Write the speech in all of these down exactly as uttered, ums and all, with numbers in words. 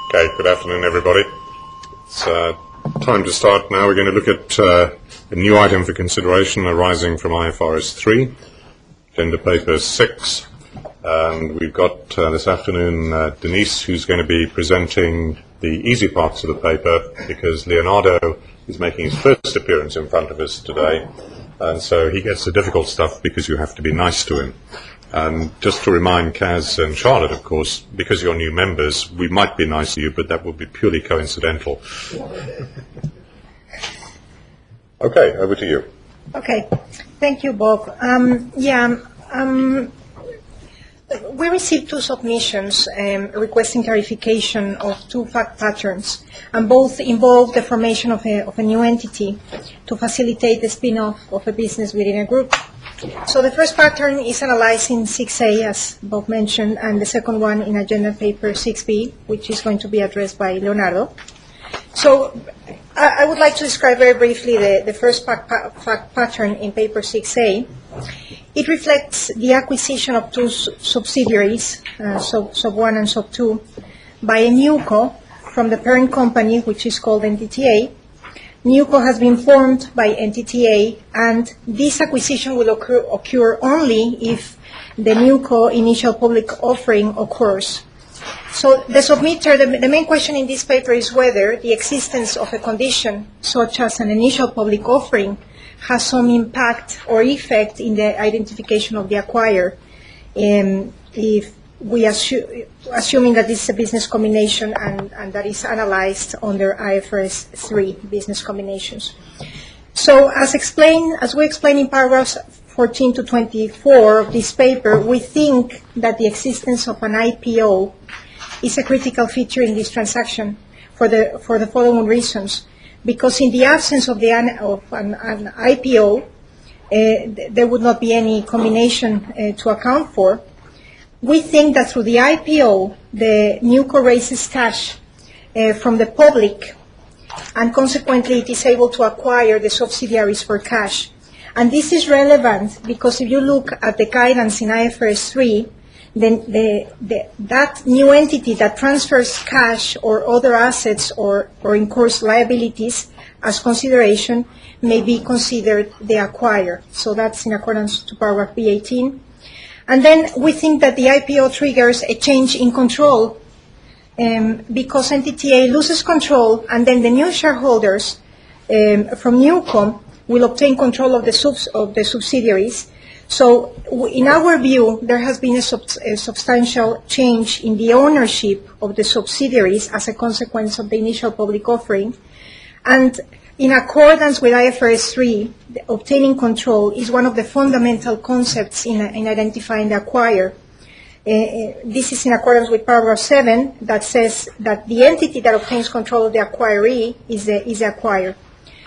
Okay, good afternoon, everybody. It's uh, time to start now. We're going to look at uh, a new item for consideration arising from I F R S three, agenda paper six. And we've got uh, this afternoon uh, Denise, who's going to be presenting the easy parts of the paper, because Leonardo is making his first appearance in front of us today. And so he gets the difficult stuff because you have to be nice to him. And just to remind Kaz and Charlotte, of course, because you're new members, we might be nice to you, but that would be purely coincidental. Okay, over to you. Okay, thank you, Bob. Um, yeah, um, we received two submissions um, requesting clarification of two fact patterns, and both involve the formation of a, of a new entity to facilitate the spin-off of a business within a group. So the first pattern is analyzed in six A, as Bob mentioned, and the second one in agenda paper six B, which is going to be addressed by Leonardo. So I, I would like to describe very briefly the, the first fact, fact pattern in paper six A. It reflects the acquisition of two subsidiaries, uh, sub, sub one and sub two, by a NewCo from the parent company, which is called Entity A. NewCo has been formed by Entity A, and this acquisition will occur, occur only if the NewCo initial public offering occurs. So the submitter, the, the main question in this paper is whether the existence of a condition, such as an initial public offering, has some impact or effect in the identification of the acquirer, um, if we assu- assuming that this is a business combination and, and that is analyzed under I F R S three business combinations. So as explained, as we explain in paragraphs fourteen to twenty-four of this paper, we think that the existence of an I P O is a critical feature in this transaction for the for the following reasons. Because in the absence of, the, of an, an I P O, uh, th- there would not be any combination uh, to account for. We think that through the I P O, the NewCo raises cash uh, from the public, and consequently it is able to acquire the subsidiaries for cash. And this is relevant because if you look at the guidance in I F R S three, then the, the, that new entity that transfers cash or other assets or, or incurs liabilities as consideration may be considered the acquirer. So that's in accordance to paragraph B eighteen. And then we think that the I P O triggers a change in control um, because Entity A loses control, and then the new shareholders um, from NewCo will obtain control of the, subs- of the subsidiaries. So in our view, there has been a, sub- a substantial change in the ownership of the subsidiaries as a consequence of the initial public offering. And in accordance with I F R S three, obtaining control is one of the fundamental concepts in, in identifying the acquirer. Uh, this is in accordance with paragraph seven that says that the entity that obtains control of the acquiree is the, is the acquirer.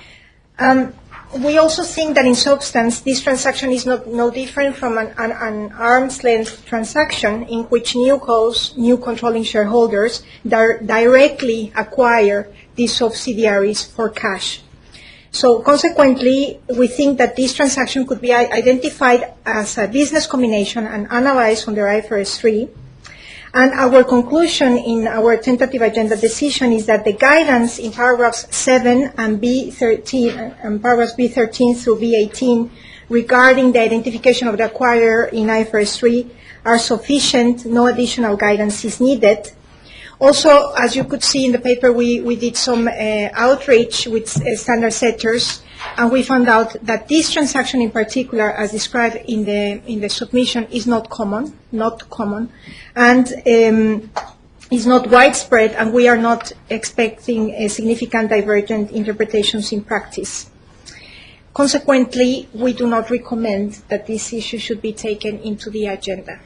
Um, We also think that in substance, this transaction is not, no different from an, an, an arm's length transaction in which NewCos, new controlling shareholders, di- directly acquire these subsidiaries for cash. So consequently, we think that this transaction could be identified as a business combination and analyzed under I F R S three. And our conclusion in our tentative agenda decision is that the guidance in paragraphs seven and B thirteen, and paragraphs B thirteen through B eighteen regarding the identification of the acquirer in I F R S three are sufficient. No additional guidance is needed. Also, as you could see in the paper, we, we did some uh, outreach with uh, standard setters, and we found out that this transaction in particular, as described in the in the submission, is not common, not common, and um, is not widespread, and we are not expecting a significant divergent interpretations in practice. Consequently, we do not recommend that this issue should be taken into the agenda.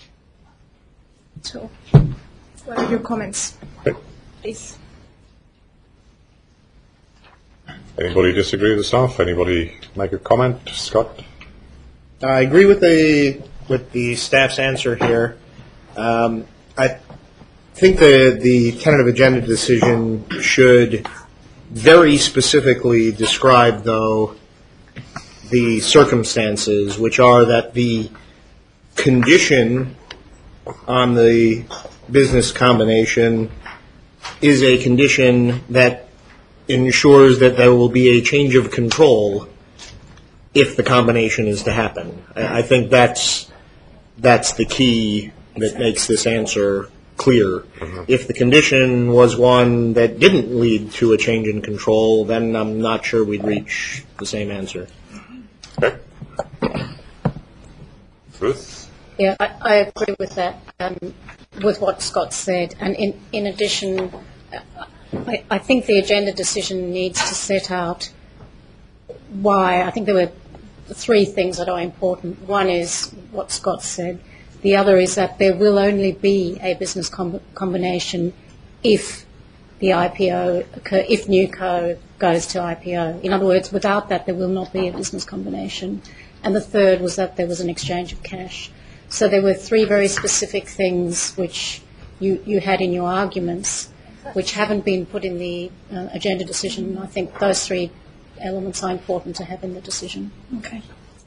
So, what are your comments, please? Anybody disagree with the staff? Anybody make a comment? Scott? I agree with the with the staff's answer here. Um, I think the the tentative agenda decision should very specifically describe, though, the circumstances, which are that the condition on the business combination is a condition that ensures that there will be a change of control if the combination is to happen. I, I think that's that's the key that makes this answer clear. Mm-hmm. If the condition was one that didn't lead to a change in control, then I'm not sure we'd reach the same answer. Okay. Ruth? Yeah, I, I agree with that, um, with what Scott said. And in, in addition, I, I think the agenda decision needs to set out why. I think there were three things that are important. One is what Scott said. The other is that there will only be a business com- combination if the I P O occur, if NewCo goes to I P O. In other words, without that, there will not be a business combination. And the third was that there was an exchange of cash. So there were three very specific things which you, you had in your arguments, which haven't been put in the uh, agenda decision. I think those three elements are important to have in the decision. Okay.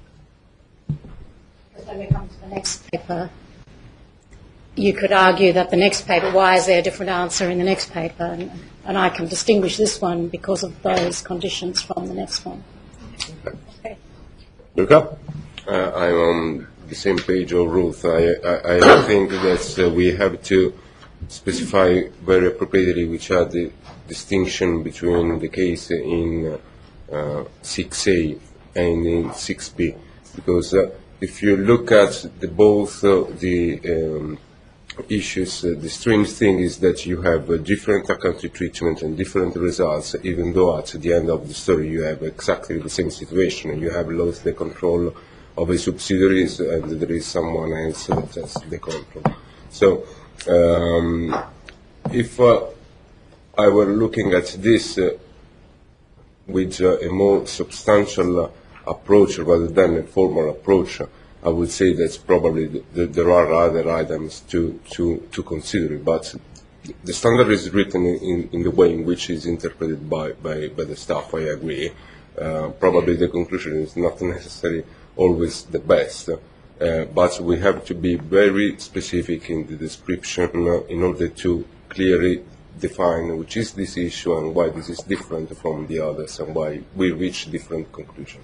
When we come to the next paper, you could argue that the next paper, why is there a different answer in the next paper? And, and I can distinguish this one because of those conditions from the next one. Okay. Luca? Uh, I'm on the same page of Ruth. I, I, I think that uh, we have to specify very appropriately which are the distinction between the case in uh, six A and in six B, because uh, if you look at the, both uh, the um, issues, uh, the strange thing is that you have a different accounting treatment and different results, even though at the end of the story you have exactly the same situation. You have lost the control of a subsidiaries and there is someone else that has the control. So um, if uh, I were looking at this uh, with uh, a more substantial uh, approach rather than a formal approach, I would say that probably th- th- there are other items to, to, to consider, but the standard is written in, in the way in which it's interpreted by, by, by the staff, I agree. Uh, probably the conclusion is not necessarily always the best, uh, but we have to be very specific in the description uh, in order to clearly define which is this issue and why this is different from the others and why we reach different conclusions.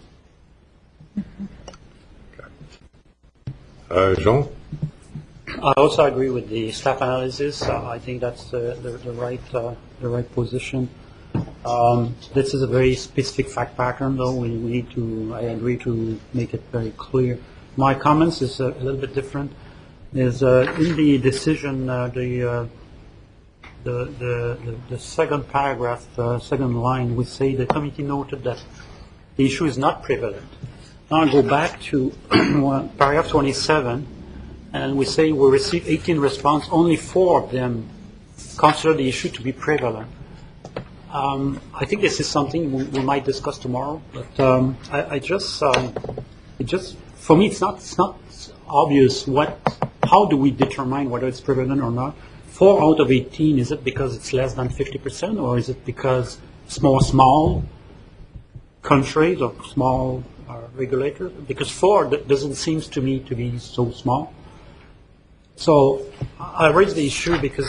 Uh, Jean? I also agree with the staff analysis. Uh, I think that's the, the, the right uh, the right position. Um, this is a very specific fact pattern, though. We, we need to. I agree to make it very clear. My comments is a, a little bit different. Is uh, in the decision uh, the, uh, the, the the the second paragraph, uh, second line, we say the committee noted that the issue is not prevalent. Now I go back to paragraph twenty-seven, and we say we received eighteen responses. Only four of them consider the issue to be prevalent. Um, I think this is something we, we might discuss tomorrow. But um, I, I just, um, it just, for me, it's not, it's not obvious what, how do we determine whether it's prevalent or not. Four out of eighteen, is it because it's less than fifty percent, or is it because it's more small countries or small uh, regulators? Because four d- doesn't seem to me to be so small. So I raise the issue because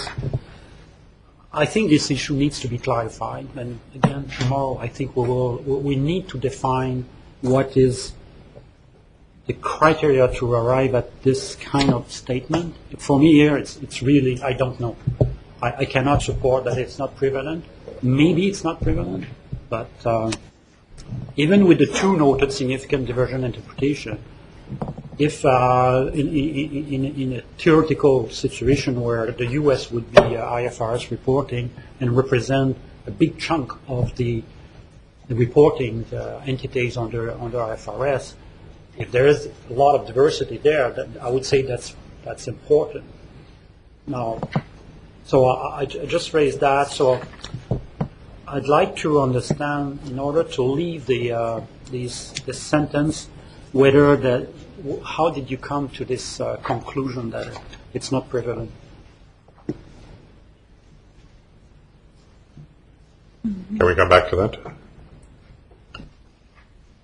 I think this issue needs to be clarified. And again, tomorrow I think we will we need to define what is the criteria to arrive at this kind of statement. For me here, it's it's really, I don't know. I, I cannot support that it's not prevalent. Maybe it's not prevalent, but uh, even with the two noted significant diversion interpretation, if uh, in, in, in, in a theoretical situation where the U S would be uh, I F R S reporting and represent a big chunk of the, the reporting the entities under under I F R S, if there is a lot of diversity there, that I would say that's that's important. Now, so I, I just raised that. So I'd like to understand, in order to leave the uh, these this sentence, whether that how did you come to this uh, conclusion that it's not prevalent? Can we come back to that?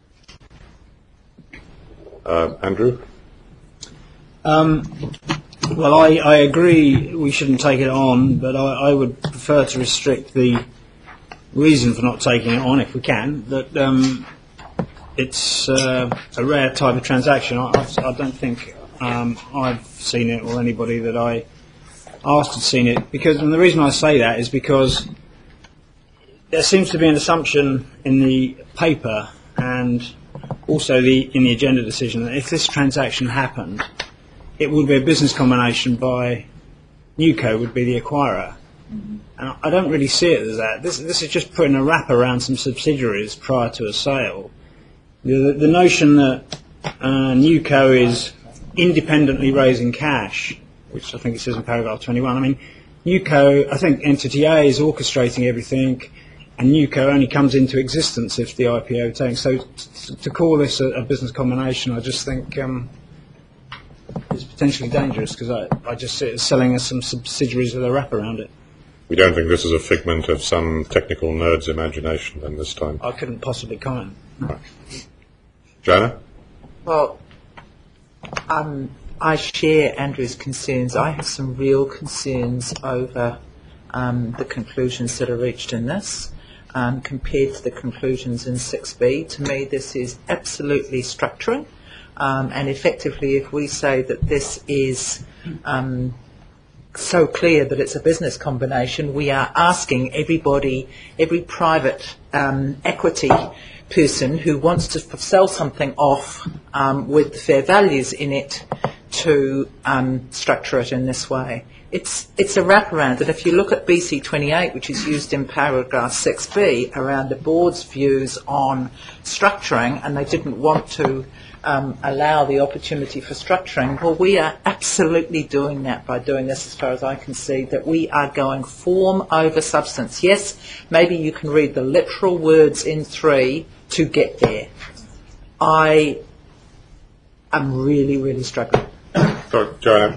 Uh, Andrew? Um, Well, I, I agree we shouldn't take it on, but I, I would prefer to restrict the reason for not taking it on, if we can, that um, it's uh, a rare type of transaction. I, I've, I don't think um, I've seen it or anybody that I asked had seen it. Because, and the reason I say that is because there seems to be an assumption in the paper and also the, in the agenda decision that if this transaction happened, it would be a business combination by Newco would be the acquirer. Mm-hmm. And I don't really see it as that. This, this is just putting a wrap around some subsidiaries prior to a sale. The, the notion that uh, Newco is independently raising cash, which I think it says in paragraph twenty-one. I mean, Newco, I think Entity A is orchestrating everything, and Newco only comes into existence if the I P O takes. So t- to call this a, a business combination, I just think um, is potentially dangerous, because I, I just see it as selling us some subsidiaries with a wrap around it. We don't think this is a figment of some technical nerd's imagination then this time? I couldn't possibly comment. Right. Joanna? Well, um, I share Andrew's concerns. I have some real concerns over um, the conclusions that are reached in this um, compared to the conclusions in six B. To me, this is absolutely structuring. Um, and effectively, if we say that this is um, so clear that it's a business combination, we are asking everybody, every private um, equity person who wants to f- sell something off um, with fair values in it to um, structure it in this way. It's it's a wraparound, and if you look at B C twenty-eight, which is used in paragraph six B, around the board's views on structuring, and they didn't want to um, allow the opportunity for structuring, well, we are absolutely doing that by doing this, as far as I can see, that we are going form over substance. Yes, maybe you can read the literal words in three to get there. I am really, really struggling. So, Joanna,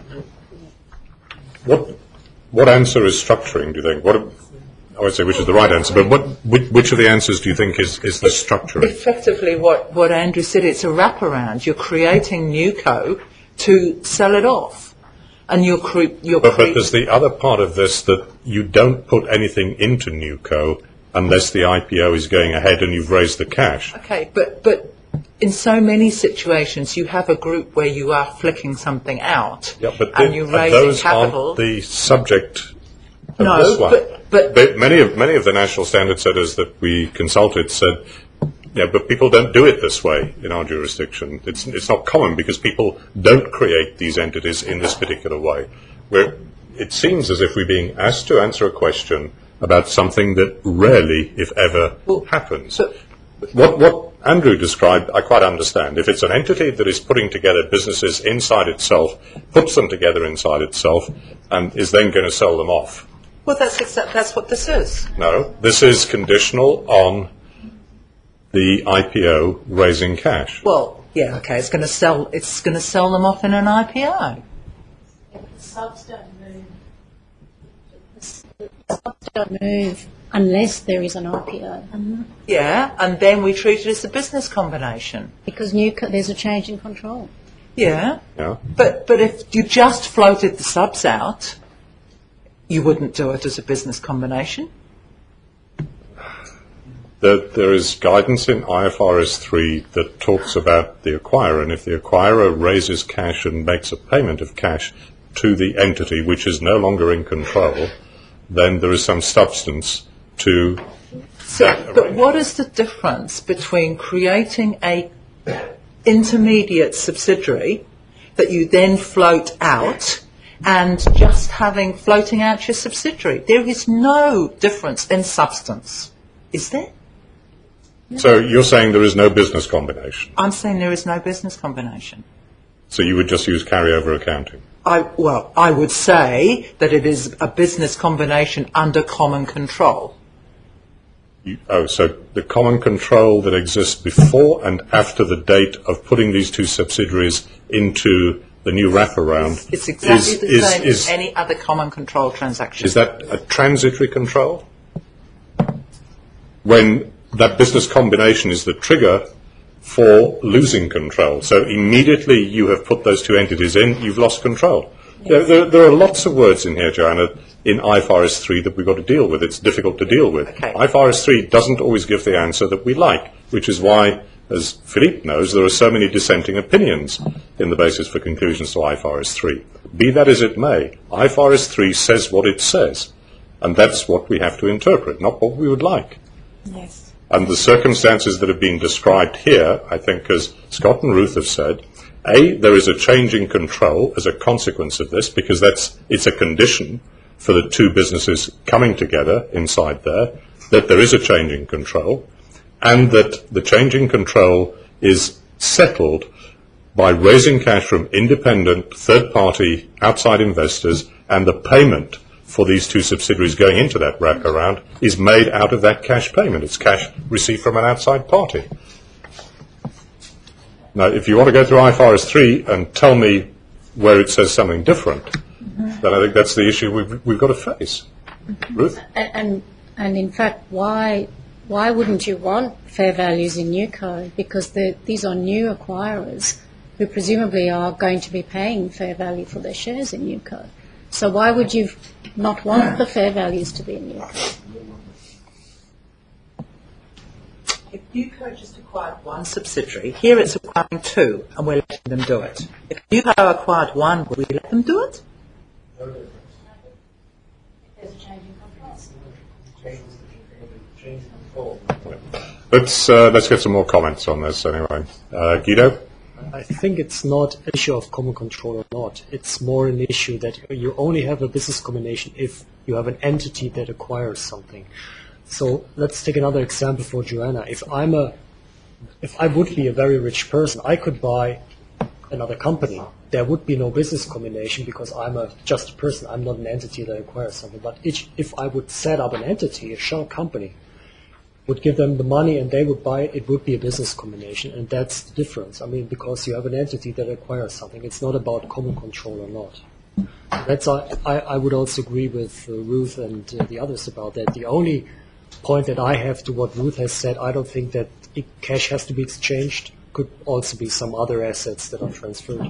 what what answer is structuring, do you think? What I would say which is the right answer, but what which, which of the answers do you think is, is the structuring? Effectively, what, what Andrew said, it's a wraparound. You're creating Newco to sell it off. And you're, cre- you're but, cre- but there's the other part of this, that you don't put anything into Newco unless the I P O is going ahead and you've raised the cash. Okay, but, but in so many situations, you have a group where you are flicking something out, Yeah, but and the- you're and raising those capital. aren't the subject of No, this one. but- but- But many of many of the national standard setters that we consulted said, yeah, but people don't do it this way in our jurisdiction. It's it's not common because people don't create these entities in this particular way. Where it seems as if we're being asked to answer a question about something that rarely, if ever, Well, happens. but- What, what Andrew described, I quite understand. If it's an entity that is putting together businesses inside itself, puts them together inside itself, and is then going to sell them off. Well, that's exa- that's what this is. No, this is conditional on the I P O raising cash. Well, yeah, okay, it's going to sell. It's going to sell them off in an I P O. The subs don't move. The subs don't move unless there is an I P O. Yeah, and then we treat it as a business combination. Because new co- there's a change in control. Yeah, Yeah. but but if you just floated the subs out, you wouldn't do it as a business combination. There, there is guidance in I F R S three that talks about the acquirer, and if the acquirer raises cash and makes a payment of cash to the entity which is no longer in control, then there is some substance to So, that but arrangement. what is the difference between creating a intermediate subsidiary that you then float out and just having floating out your subsidiary? There is no difference in substance, is there? So you're saying there is no business combination. I'm saying there is no business combination. So you would just use carryover accounting. I, well, I would say that it is a business combination under common control. You, oh, so the common control that exists before and after the date of putting these two subsidiaries into the new wraparound It's exactly is, the is, same is, as any other common control transaction. is that a transitory control? When that business combination is the trigger for losing control. So immediately you have put those two entities in, you've lost control. There, there, there are lots of words in here, Joanna, in I F R S three that we've got to deal with. It's difficult to deal with. Okay. I F R S three doesn't always give the answer that we like, which is why, as Philippe knows, there are so many dissenting opinions in the basis for conclusions to I F R S three. Be that as it may, I F R S three says what it says, and that's what we have to interpret, not what we would like. Yes. And the circumstances that have been described here, I think, as Scott and Ruth have said, A, there is a change in control as a consequence of this, because that's it's a condition for the two businesses coming together inside there, that there is a change in control, and that the change in control is settled by raising cash from independent, third-party, outside investors, and the payment for these two subsidiaries going into that wraparound is made out of that cash payment. It's cash received from an outside party. Now, if you want to go through I F R S three and tell me where it says something different, mm-hmm. then I think that's the issue we've, we've got to face. Mm-hmm. Ruth? And, and, and in fact, why why wouldn't you want fair values in Newco? Because these are new acquirers who presumably are going to be paying fair value for their shares in Newco. So why would you not want the fair values to be in Newco? If Newco just acquired one subsidiary, here it's acquiring two, and we're letting them do it. If Newco acquired one, would we let them do it? There's a change in Let's, uh, let's get some more comments on this anyway. Uh, Guido? I think it's not an issue of common control or not. It's more an issue that you only have a business combination if you have an entity that acquires something. So let's take another example for Joanna. If I'm a, if I would be a very rich person, I could buy another company. There would be no business combination because I'm a just a person. I'm not an entity that acquires something. But each, if I would set up an entity, a shell company, would give them the money and they would buy it, it would be a business combination, and that's the difference. I mean, because you have an entity that acquires something, it's not about common control or not. That's I, I would also agree with uh, Ruth and uh, the others about that. The only point that I have to what Ruth has said, I don't think that it, cash has to be exchanged. Could also be some other assets that are transferred.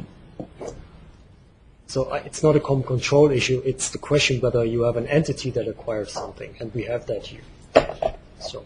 So uh, it's not a common control issue. It's the question whether you have an entity that acquires something, and we have that here. So.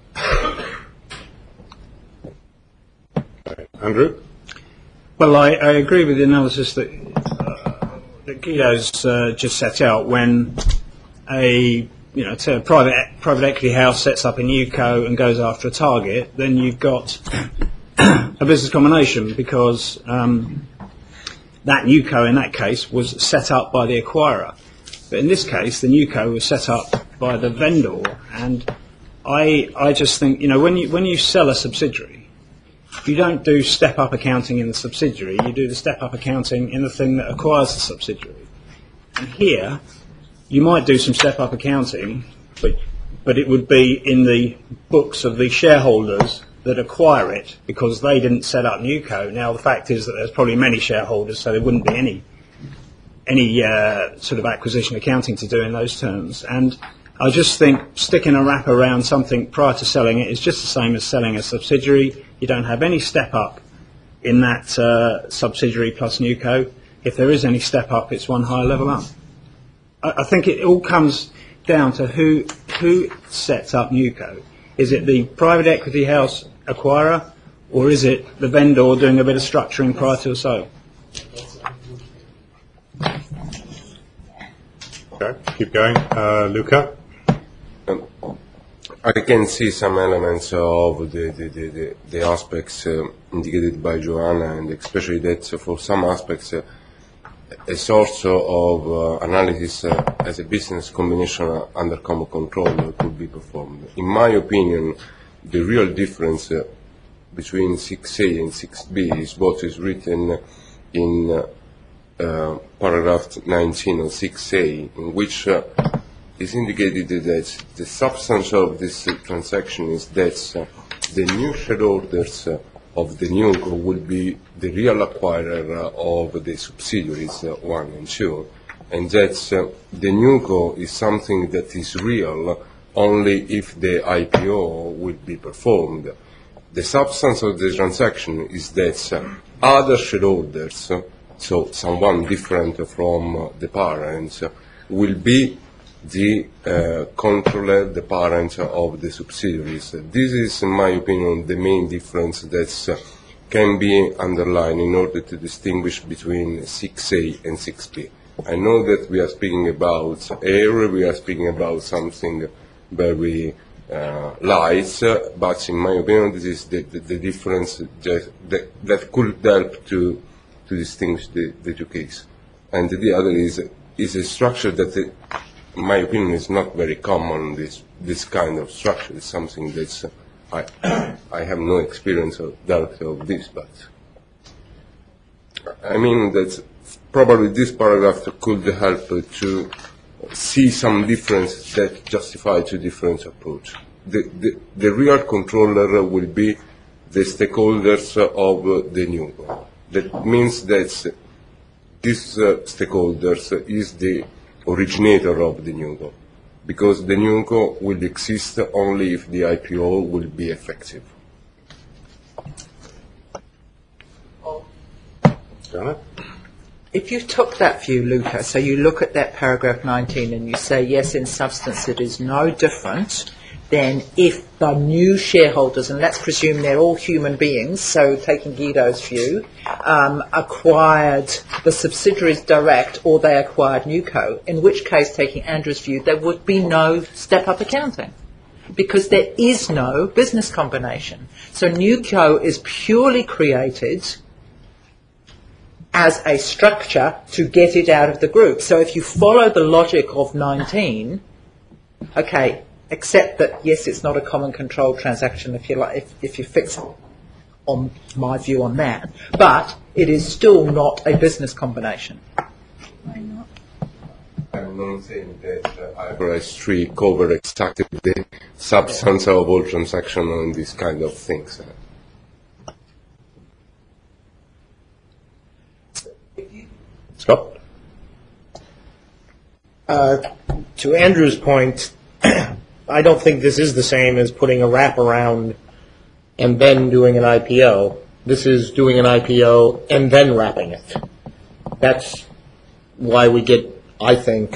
Andrew? Well, I, I agree with the analysis that, uh, that Guido's uh, just set out. When a you know a private private equity house sets up a Newco and goes after a target, then you've got a business combination because um, that Newco in that case was set up by the acquirer. But in this case, the Newco was set up by the vendor, and I, I just think, you know, when you when you sell a subsidiary, you don't do step-up accounting in the subsidiary. You do the step-up accounting in the thing that acquires the subsidiary. And here, you might do some step-up accounting, but but it would be in the books of the shareholders that acquire it because they didn't set up Newco. Now, the fact is that there's probably many shareholders, so there wouldn't be any any uh, sort of acquisition accounting to do in those terms. And I just think sticking a wrap around something prior to selling it is just the same as selling a subsidiary. You don't have any step up in that uh, subsidiary plus Newco. If there is any step up, it's one higher level up. I, I think it all comes down to who who sets up Newco. Is it the private equity house acquirer, or is it the vendor doing a bit of structuring prior to a sale? Okay, keep going. Uh, Luca? Um, I can see some elements of the, the, the, the, the aspects uh, indicated by Joanna, and especially that uh, for some aspects uh, a source of uh, analysis uh, as a business combination uh, under common control uh, could be performed. In my opinion, the real difference uh, between six A and six B is what is written in uh, uh, paragraph nineteen of six A, in which uh, is indicated that the substance of this uh, transaction is that uh, the new shareholders uh, of the Newco will be the real acquirer uh, of the subsidiaries uh, one and two, and that uh, the Newco is something that is real only if the I P O will be performed. The substance of the transaction is that uh, other shareholders, uh, so someone different from the parents, will be the uh, controller, the parent of the subsidiaries. This is, in my opinion, the main difference that uh, can be underlined in order to distinguish between six A and six B. I know that we are speaking about air, we are speaking about something very uh, light, uh, but in my opinion, this is the, the, the difference that, that, that could help to, to distinguish the, the two cases. And the other is, is a structure that, uh, in my opinion, is not very common. This this kind of structure is something that's uh, I I have no experience of directly of this, but I mean that probably this paragraph could help to see some difference that justify two different approach. The, the the real controller will be the stakeholders of the new. That means that this uh, stakeholders is the originator of the NewCo, because the NewCo will exist only if the I P O will be effective. If you took that view, Luca, so you look at that paragraph nineteen and you say, yes, in substance it is no different than if the new shareholders, and let's presume they're all human beings, so taking Guido's view, um, acquired the subsidiaries direct or they acquired NewCo, in which case, taking Andrew's view, there would be no step-up accounting because there is no business combination. So NewCo is purely created as a structure to get it out of the group. So if you follow the logic of nineteen, okay, except that, yes, it's not a common control transaction if you like, if, if you fix on my view on that, but it is still not a business combination. Why not? I'm not saying that uh, I R S three cover exactly the substance of all transactions and these kind of things. Scott? Uh, to Andrew's point, I don't think this is the same as putting a wraparound and then doing an I P O. This is doing an I P O and then wrapping it. That's why we get, I think,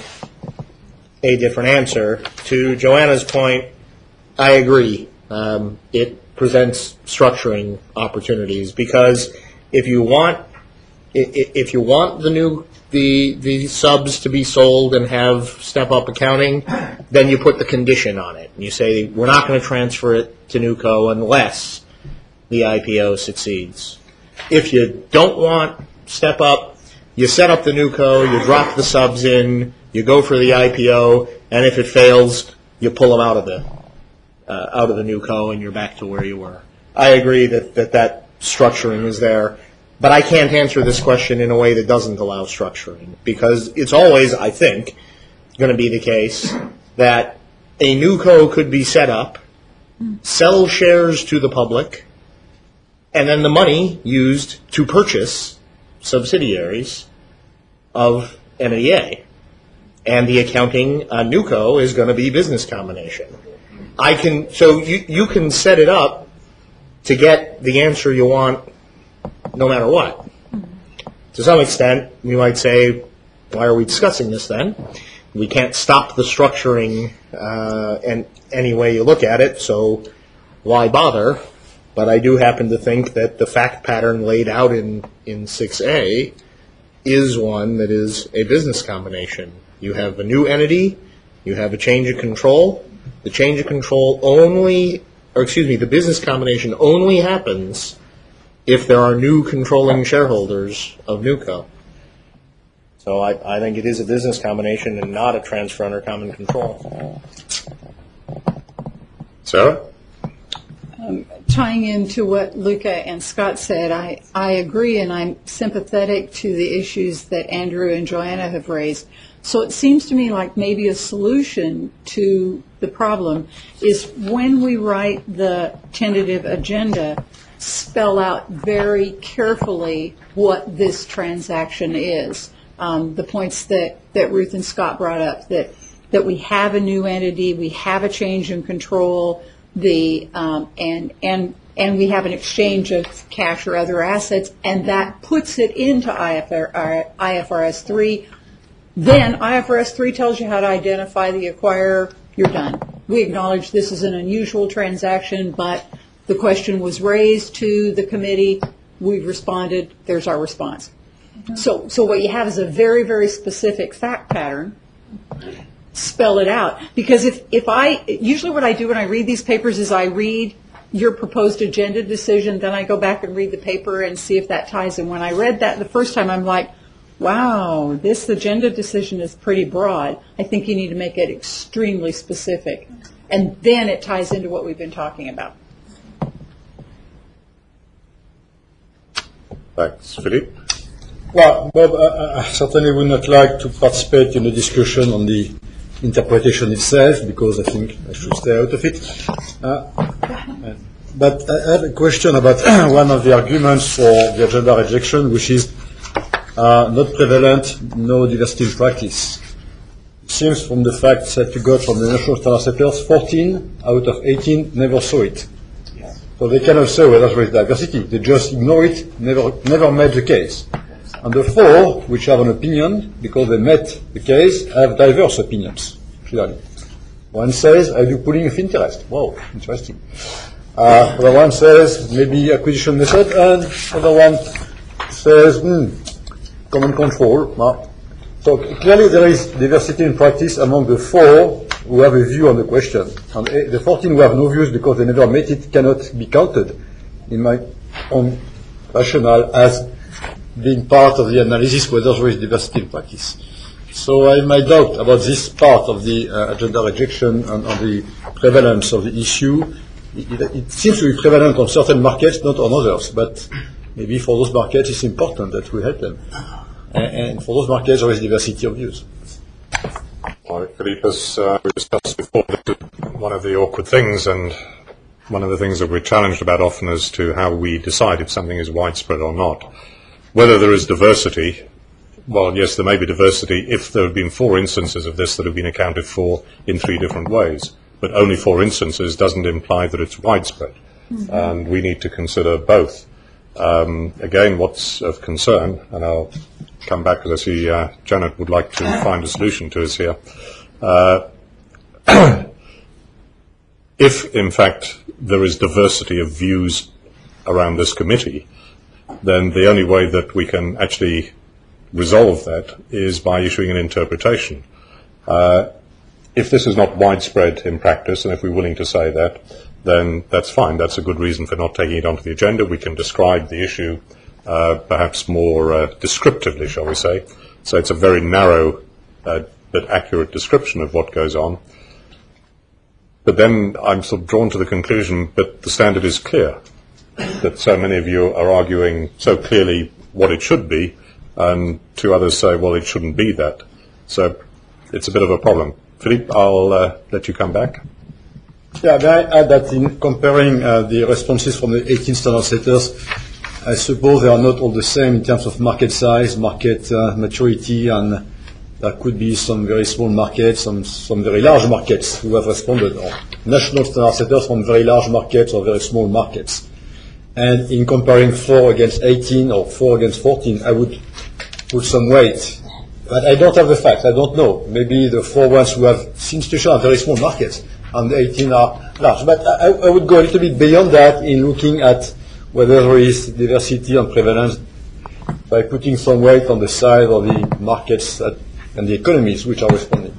a different answer. To Joanna's point, I agree. Um, it presents structuring opportunities because if you want, if you want the new the the subs to be sold and have step-up accounting, then you put the condition on it. You say, we're not going to transfer it to NewCo unless the I P O succeeds. If you don't want step-up, you set up the NewCo, you drop the subs in, you go for the I P O, and if it fails, you pull them out of the uh, out of the NewCo and you're back to where you were. I agree that that, that structuring is there. But I can't answer this question in a way that doesn't allow structuring, because it's always, I think, going to be the case that a NewCo could be set up, sell shares to the public, and then the money used to purchase subsidiaries of N A D A. And the accounting on NewCo is going to be business combination. I can, so you, you can set it up to get the answer you want no matter what. To some extent, you might say, why are we discussing this then? We can't stop the structuring uh, in any way you look at it, so why bother? But I do happen to think that the fact pattern laid out in, in six A is one that is a business combination. You have a new entity, you have a change of control. The change of control only, or excuse me, the business combination only happens if there are new controlling shareholders of NewCo. So I, I think it is a business combination and not a transfer under common control. Sarah? Um, tying into what Luca and Scott said, I, I agree, and I'm sympathetic to the issues that Andrew and Joanna have raised. So it seems to me like maybe a solution to the problem is when we write the tentative agenda, spell out very carefully what this transaction is. Um, the points that, that Ruth and Scott brought up, that, that we have a new entity, we have a change in control, the um, and and and we have an exchange of cash or other assets, and that puts it into I F R S three, then I F R S three tells you how to identify the acquirer. You're done. We acknowledge this is an unusual transaction, but the question was raised to the committee. We've responded. There's our response. So, so what you have is a very, very specific fact pattern. Spell it out. Because if, if I, usually what I do when I read these papers is I read your proposed agenda decision, then I go back and read the paper and see if that ties in. When I read that the first time, I'm like, wow, this agenda decision is pretty broad. I think you need to make it extremely specific. And then it ties into what we've been talking about. Thanks. Philippe? Well, Bob, I, I certainly would not like to participate in a discussion on the interpretation itself, because I think I should stay out of it. Uh, but I have a question about one of the arguments for the agenda rejection, which is uh, not prevalent, no diversity in practice. It seems from the facts that you got from the national standard setters, fourteen out of eighteen never saw it. So they cannot say whether there is diversity. They just ignore it, never, never made the case. And the four, which have an opinion, because they met the case, have diverse opinions, clearly. One says, I do pooling of interest. Wow, interesting. Uh, other one says, maybe acquisition method, and other one says, hmm, common control. Well, so clearly there is diversity in practice among the four who have a view on the question. And the fourteen who have no views because they never met it cannot be counted, in my own rationale, as being part of the analysis whether there is diversity in practice. So I have my doubt about this part of the uh, agenda rejection and on the prevalence of the issue. It, it, it seems to be prevalent on certain markets, not on others, but maybe for those markets it's important that we help them. And, and for those markets there is diversity of views. Well, Philippe, as uh, we discussed before, one of the awkward things and one of the things that we're challenged about often as to how we decide if something is widespread or not. Whether there is diversity, well, yes, there may be diversity if there have been four instances of this that have been accounted for in three different ways. But only four instances doesn't imply that it's widespread. Mm-hmm. And we need to consider both. Um, again, what's of concern, and I'll come back because I see uh, Janet would like to find a solution to us here. Uh, if, in fact, there is diversity of views around this committee, then the only way that we can actually resolve that is by issuing an interpretation. Uh, if this is not widespread in practice, and if we're willing to say that, then that's fine. That's a good reason for not taking it onto the agenda. We can describe the issue uh, perhaps more uh, descriptively, shall we say. So it's a very narrow uh, but accurate description of what goes on. But then I'm sort of drawn to the conclusion that the standard is clear, that so many of you are arguing so clearly what it should be, and two others say, well, it shouldn't be that. So it's a bit of a problem. Philippe, I'll uh, let you come back. Yeah, may I add that in comparing uh, the responses from the eighteen standard setters, I suppose they are not all the same in terms of market size, market uh, maturity, and there could be some very small markets, some, some very large markets who have responded, or national standard setters from very large markets or very small markets. And in comparing four against eighteen or four against fourteen, I would put some weight. But I don't have the facts. I don't know. Maybe the four ones who have institutions are very small markets, and the eighteen are large. But I, I would go a little bit beyond that in looking at whether there is diversity and prevalence by putting some weight on the side of the markets that, and the economies which are responding.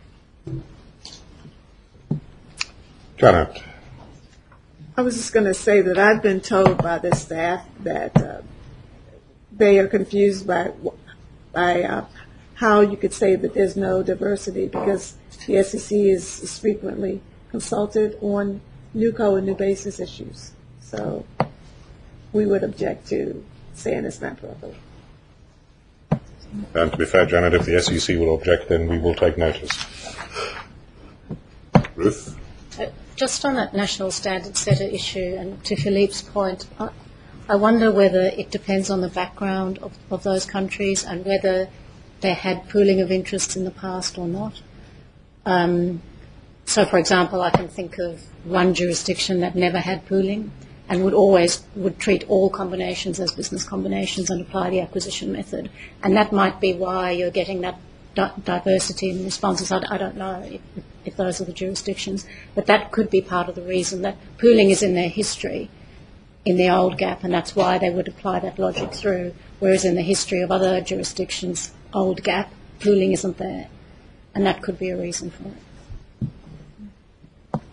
Janet. I was just going to say that I've been told by the staff that uh, they are confused by by uh, how you could say that there's no diversity, because the S E C is, is frequently consulted on new co and new basis issues. So we would object to saying it's not proper. And to be fair, Janet, if the S E C will object, then we will take notice. Ruth? Uh, just on that national standard setter issue, and to Philippe's point, I, I wonder whether it depends on the background of, of those countries and whether they had pooling of interests in the past or not. Um, so, for example, I can think of one jurisdiction that never had pooling, and would always would treat all combinations as business combinations and apply the acquisition method. And that might be why you're getting that di- diversity in responses. I, I don't know if, if those are the jurisdictions, but that could be part of the reason that pooling is in their history in the old gap, and that's why they would apply that logic through, whereas in the history of other jurisdictions, old gap, pooling isn't there. And that could be a reason for it.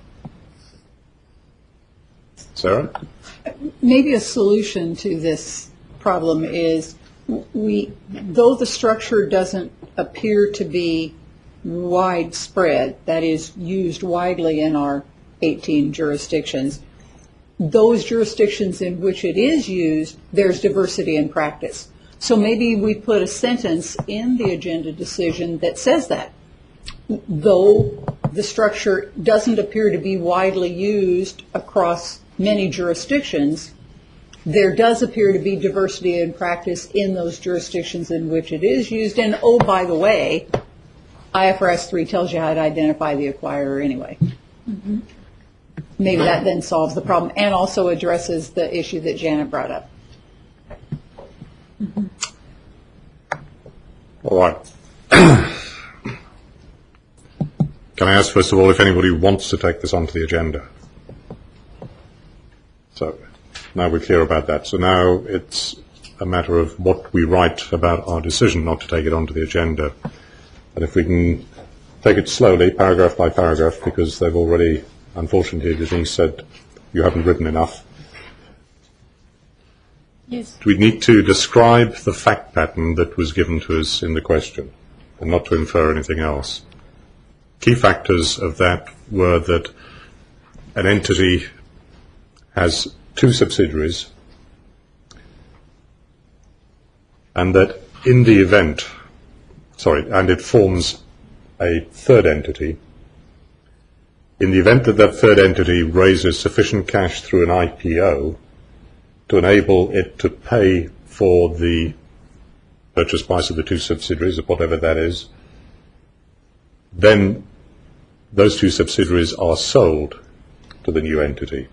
Sarah? Maybe a solution to this problem is we, though the structure doesn't appear to be widespread, that is used widely in our eighteen jurisdictions, those jurisdictions in which it is used, there's diversity in practice. So maybe we put a sentence in the agenda decision that says that. Though the structure doesn't appear to be widely used across many jurisdictions, there does appear to be diversity in practice in those jurisdictions in which it is used. And oh, by the way, I F R S three tells you how to identify the acquirer anyway. Mm-hmm. Maybe that then solves the problem and also addresses the issue that Janet brought up. Mm-hmm. All right. Can I ask, first of all, if anybody wants to take this onto the agenda? So now we're clear about that. So now it's a matter of what we write about our decision not to take it onto the agenda. And if we can take it slowly, paragraph by paragraph, because they've already, unfortunately, Denise said you haven't written enough. Yes. We need to describe the fact pattern that was given to us in the question, and not to infer anything else. Key factors of that were that an entity has two subsidiaries, and that in the event, sorry, and it forms a third entity. In the event that that third entity raises sufficient cash through an I P O to enable it to pay for the purchase price of the two subsidiaries, or whatever that is, then those two subsidiaries are sold to the new entity.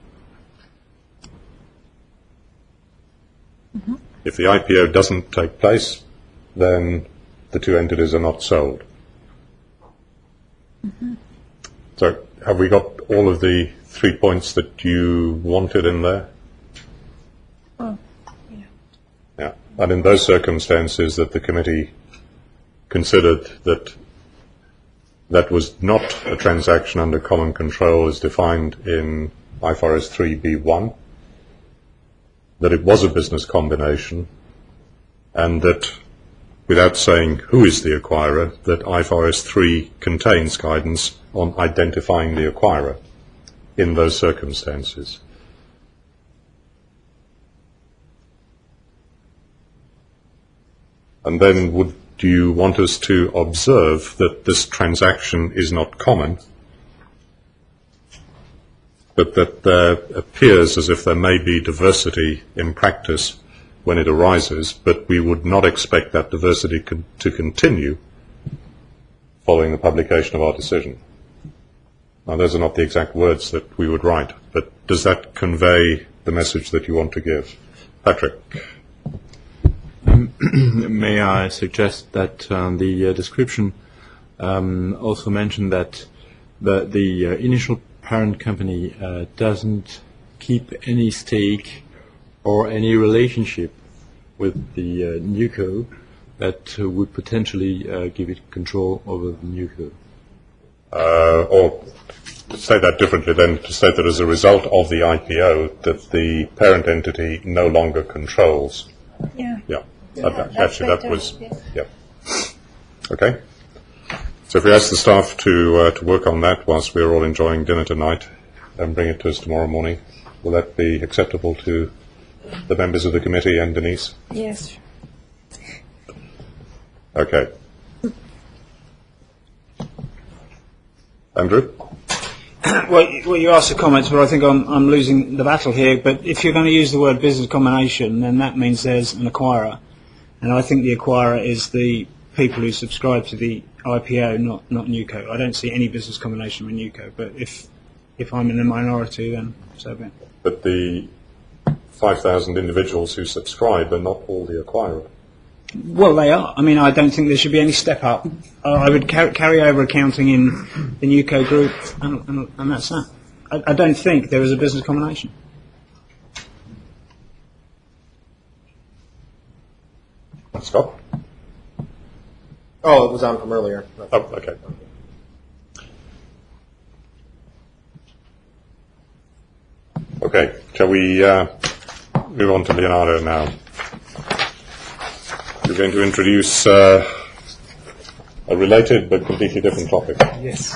Mm-hmm. If the I P O doesn't take place, then the two entities are not sold. Mm-hmm. So have we got all of the three points that you wanted in there? Oh, yeah. Yeah. And in those circumstances that the committee considered that that was not a transaction under common control as defined in I F R S three B one, that it was a business combination, and that, without saying who is the acquirer, that I F R S three contains guidance on identifying the acquirer in those circumstances. And then would do you want us to observe that this transaction is not common, but that there appears as if there may be diversity in practice when it arises, but we would not expect that diversity con- to continue following the publication of our decision? Now, those are not the exact words that we would write, but does that convey the message that you want to give? Patrick. May I suggest that um, the uh, description um, also mentioned that the, the uh, initial parent company uh, doesn't keep any stake or any relationship with the uh, NewCo that uh, would potentially uh, give it control over the NewCo. Uh, or to say that differently then, to say that as a result of the I P O that the parent entity no longer controls. Yeah. Yeah. Yeah, that, that's actually, that better, was, yes. yeah. Okay. So if we ask the staff to uh, to work on that whilst we're all enjoying dinner tonight and bring it to us tomorrow morning, will that be acceptable to the members of the committee and Denise? Yes. Okay. Andrew? Well, you- well, you asked for comments, but I think I'm, I'm losing the battle here. But if you're going to use the word business combination, then that means there's an acquirer. And I think the acquirer is the people who subscribe to the I P O, not, not NewCo. I don't see any business combination with NewCo, but if if I'm in the minority, then so be it. But the five thousand individuals who subscribe and not all the acquirer. Well, they are. I mean, I don't think there should be any step up. Uh, I would car- carry over accounting in the NewCo group, and, and, and that's that. I, I don't think there is a business combination. Scott? Oh, it was on from earlier. Oh, okay. Okay, shall we uh, move on to Leonardo now? You're going to introduce uh, a related but completely different topic. Yes.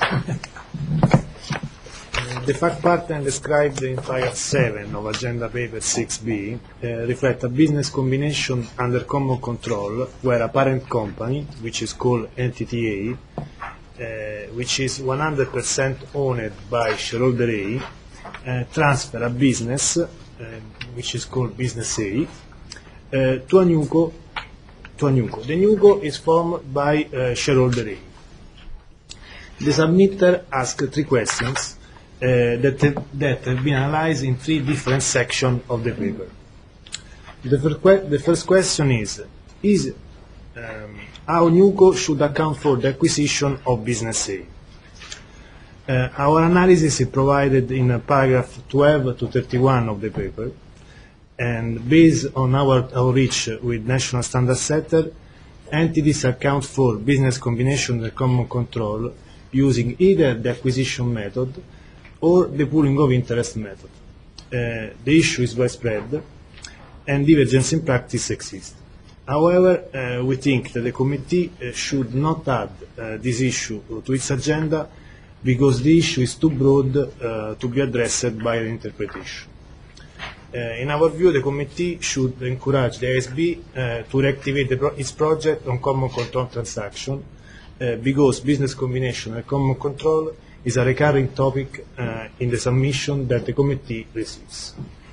The fact pattern described in paragraph seven of Agenda Paper six B uh, reflect a business combination under common control where a parent company, which is called Entity A, uh, which is one hundred percent owned by shareholder A, uh, transfer a business, uh, which is called Business A, uh, to a NewCo. To a NewCo. The NewCo is formed by uh, shareholder A. The submitter asks three questions Uh, that, that have been analyzed in three different sections of the paper. The, fir- que- the first question is, is um, how NewCo should account for the acquisition of Business A. Uh, our analysis is provided in uh, paragraph twelve to thirty-one of the paper, and based on our outreach with National Standard Setter, entities account for business combination and common control using either the acquisition method or the pooling of interest method. Uh, the issue is widespread, and divergence in practice exists. However, uh, we think that the committee uh, should not add uh, this issue to its agenda because the issue is too broad uh, to be addressed by an interpretation. Uh, in our view, the committee should encourage the A S B uh, to reactivate the pro- its project on common control transaction uh, because business combination and common control is a recurring topic uh, in the submission that the committee receives.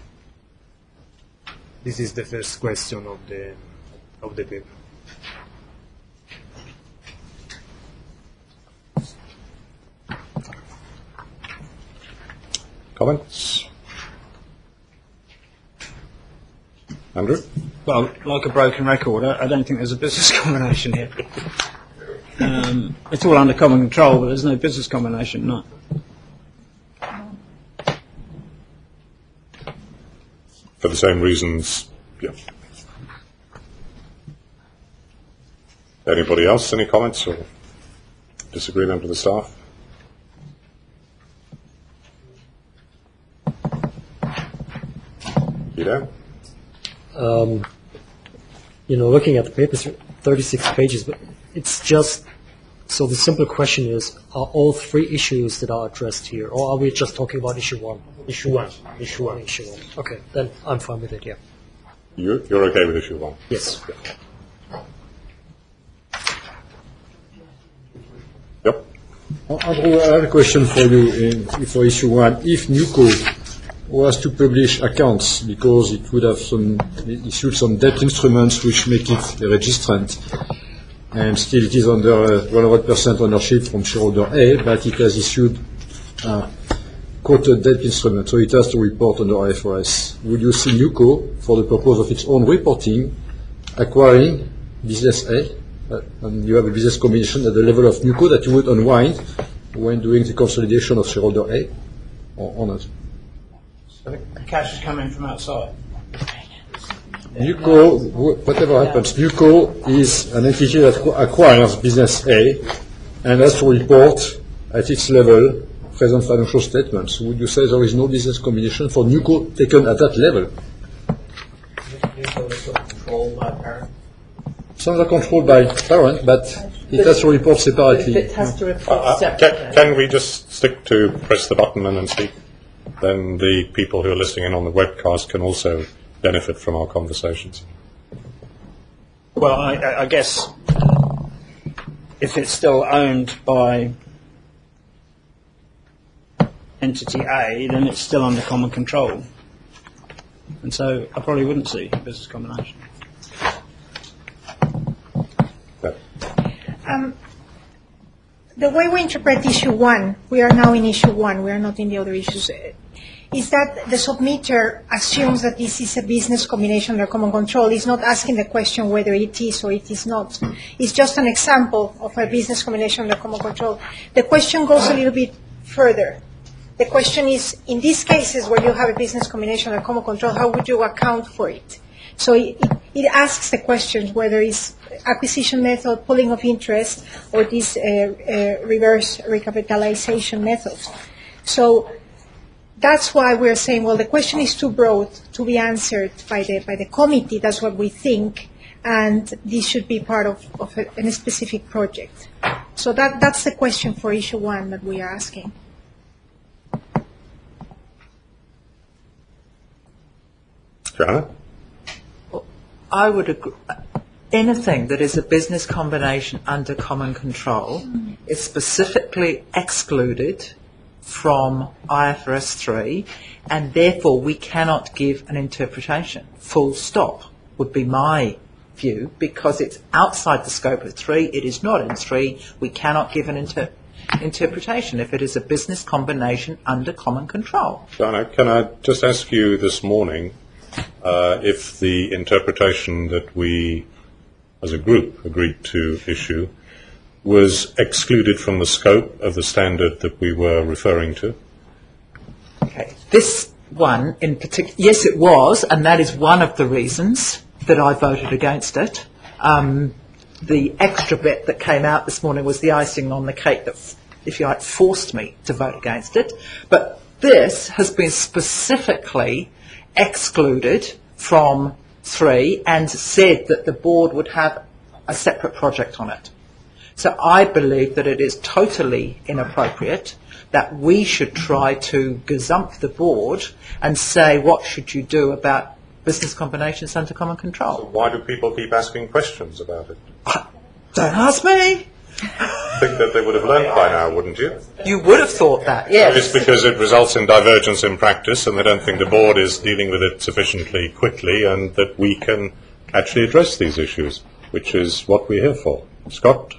This is the first question of the of the paper. Comments? Andrew? Well, like a broken record, I, I don't think there's a business combination here. Um, it's all under common control, but there's no business combination, no. For the same reasons, yeah. Anybody else? Any comments or disagreement with the staff? You know? Um, you know, looking at the papers, thirty-six pages, but it's just, so the simple question is, are all three issues that are addressed here, or are we just talking about issue one? Issue one. Issue one. Issue one. Okay, then I'm fine with it, yeah. You're, you're okay with issue one? Yes. Yep. Andrew, I have a question for you in, for issue one. If NewCo was to publish accounts because it would have some issued some debt instruments which make it a registrant, and still it is under uh, one hundred percent ownership from shareholder A, but it has issued uh, quoted debt instrument, so it has to report under I F R S. Would you see NewCo, for the purpose of its own reporting, acquiring Business A, uh, and you have a business combination at the level of NewCo that you would unwind when doing the consolidation of shareholder A, or, or not? So the cash is coming from outside. NewCo, wh- whatever happens, NewCo is an entity that qu- acquires Business A and has to report at its level present financial statements. Would you say there is no business combination for NewCo taken at that level? Controlled by parent. Some are controlled by parent, but it has to report separately. It has to report Uh, separately. can, can we just stick to press the button and then speak? Then the people who are listening in on the webcast can also benefit from our conversations. Well, I, I- I guess if it's still owned by entity A, then it's still under common control. And so I probably wouldn't see a business combination. Um, the way we interpret issue one, we are now in issue one, we are not in the other issues, is that the submitter assumes that this is a business combination under common control. It's not asking the question whether it is or it is not. It's just an example of a business combination under common control. The question goes a little bit further. The question is, in these cases where you have a business combination under common control, how would you account for it? So it, it, it asks the question whether it's acquisition method, pooling of interest, or this uh, uh, reverse recapitalization method. So that's why we're saying, well, the question is too broad to be answered by the by the committee. That's what we think, and this should be part of, of a, a specific project. So that that's the question for issue one that we are asking. Joanna? I would agree. Anything that is a business combination under common control is specifically excluded from I F R S three, and therefore we cannot give an interpretation. Full stop would be my view, because it's outside the scope of three. It is not in three. We cannot give an inter- interpretation if it is a business combination under common control. Joanna, can I just ask you this morning uh, if the interpretation that we, as a group, agreed to issue was excluded from the scope of the standard that we were referring to? Okay. This one in particular, yes, it was, and that is one of the reasons that I voted against it. Um, the extra bit that came out this morning was the icing on the cake that, if you like, forced me to vote against it. But this has been specifically excluded from three and said that the board would have a separate project on it. So I believe that it is totally inappropriate that we should try to gazump the board and say, what should you do about business combinations under common control? So why do people keep asking questions about it? Don't ask me. I think that they would have learned by now, wouldn't you? You would have thought that, yes. Just because it results in divergence in practice and they don't think the board is dealing with it sufficiently quickly and that we can actually address these issues, which is what we're here for. Scott?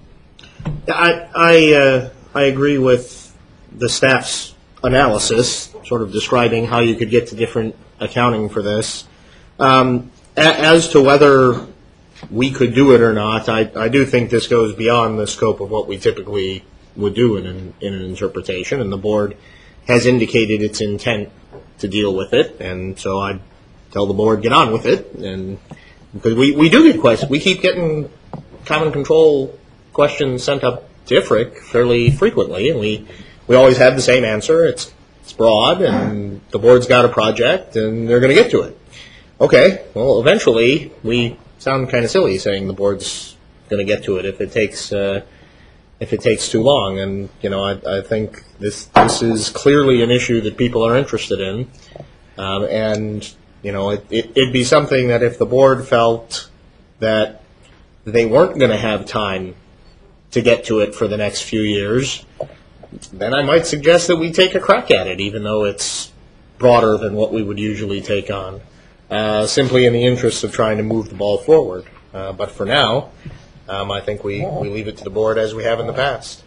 I I, uh, I agree with the staff's analysis, sort of describing how you could get to different accounting for this. Um, a- as to whether we could do it or not, I, I do think this goes beyond the scope of what we typically would do in an, in an interpretation, and the board has indicated its intent to deal with it, and so I tell the board, get on with it, and because we, we do get questions. We keep getting common control questions sent up to I F R I C fairly frequently, and we, we always have the same answer. It's, it's broad, and the board's got a project, and they're going to get to it. Okay, well, eventually, we sound kind of silly saying the board's going to get to it if it takes uh, if it takes too long. And you know, I, I think this this is clearly an issue that people are interested in, um, and you know, it, it, it'd be something that if the board felt that they weren't going to have time to get to it for the next few years, then I might suggest that we take a crack at it, even though it's broader than what we would usually take on, uh, simply in the interest of trying to move the ball forward. Uh, but for now, um, I think we, we leave it to the board as we have in the past.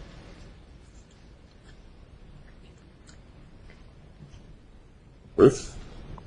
Ruth?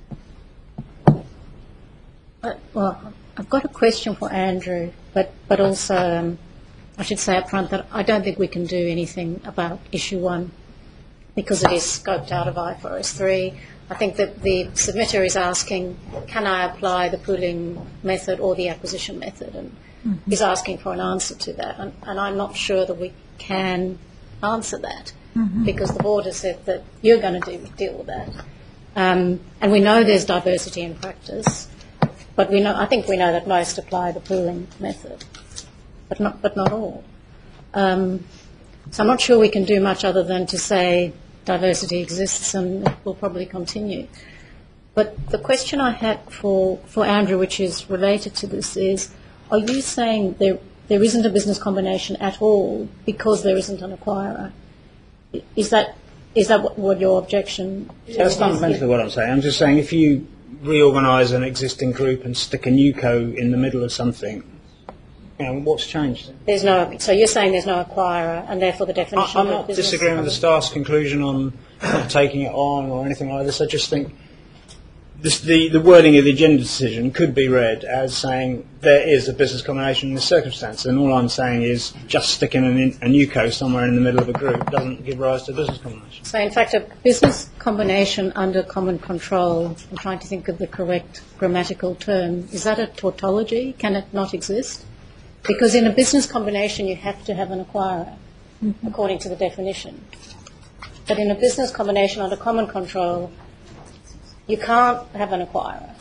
Uh, well, I've got a question for Andrew, but, but also um, I should say up front that I don't think we can do anything about issue one because it is scoped out of I F R S three. I think that the submitter is asking, can I apply the pooling method or the acquisition method, and mm-hmm. is asking for an answer to that. And, and I'm not sure that we can answer that mm-hmm. because the board has said that you're going to do, deal with that. Um, and we know there's diversity in practice, but we know, I think we know that most apply the pooling method, but not, but not all. Um, so I'm not sure we can do much other than to say diversity exists and it will probably continue. But the question I had for, for Andrew, which is related to this, is, are you saying there there isn't a business combination at all because there isn't an acquirer? Is that is that what, what your objection is? That's fundamentally what I'm saying. I'm just saying if you reorganise an existing group and stick a new co in the middle of something, You know, what's changed? There's no. So you're saying there's no acquirer, and therefore the definition. I, I'm of not business disagreeing with the staff's conclusion on not taking it on or anything like this. I just think this, the, the wording of the agenda decision could be read as saying there is a business combination in this circumstance, and all I'm saying is just sticking an, a new co somewhere in the middle of a group doesn't give rise to a business combination. So in fact, a business combination under common control, I'm trying to think of the correct grammatical term, is that a tautology? Can it not exist? Because in a business combination you have to have an acquirer, mm-hmm. according to the definition. But in a business combination under common control, you can't have an acquirer.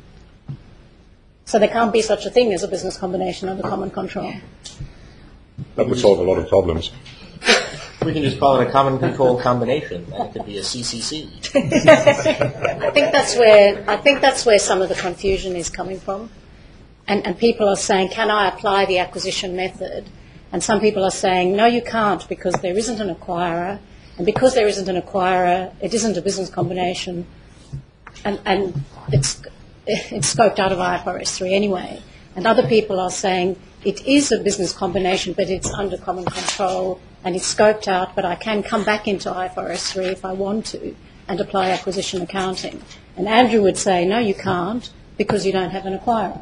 So there can't be such a thing as a business combination under common control. That would solve a lot of problems. We can just call it a common control combination, and it could be a C C C. I think that's where I think that's where some of the confusion is coming from. And, and people are saying, can I apply the acquisition method? And some people are saying, no, you can't, because there isn't an acquirer. And because there isn't an acquirer, it isn't a business combination. And, and it's, it's scoped out of I F R S three anyway. And other people are saying, it is a business combination, but it's under common control, and it's scoped out, but I can come back into I F R S three if I want to and apply acquisition accounting. And Andrew would say, no, you can't, because you don't have an acquirer.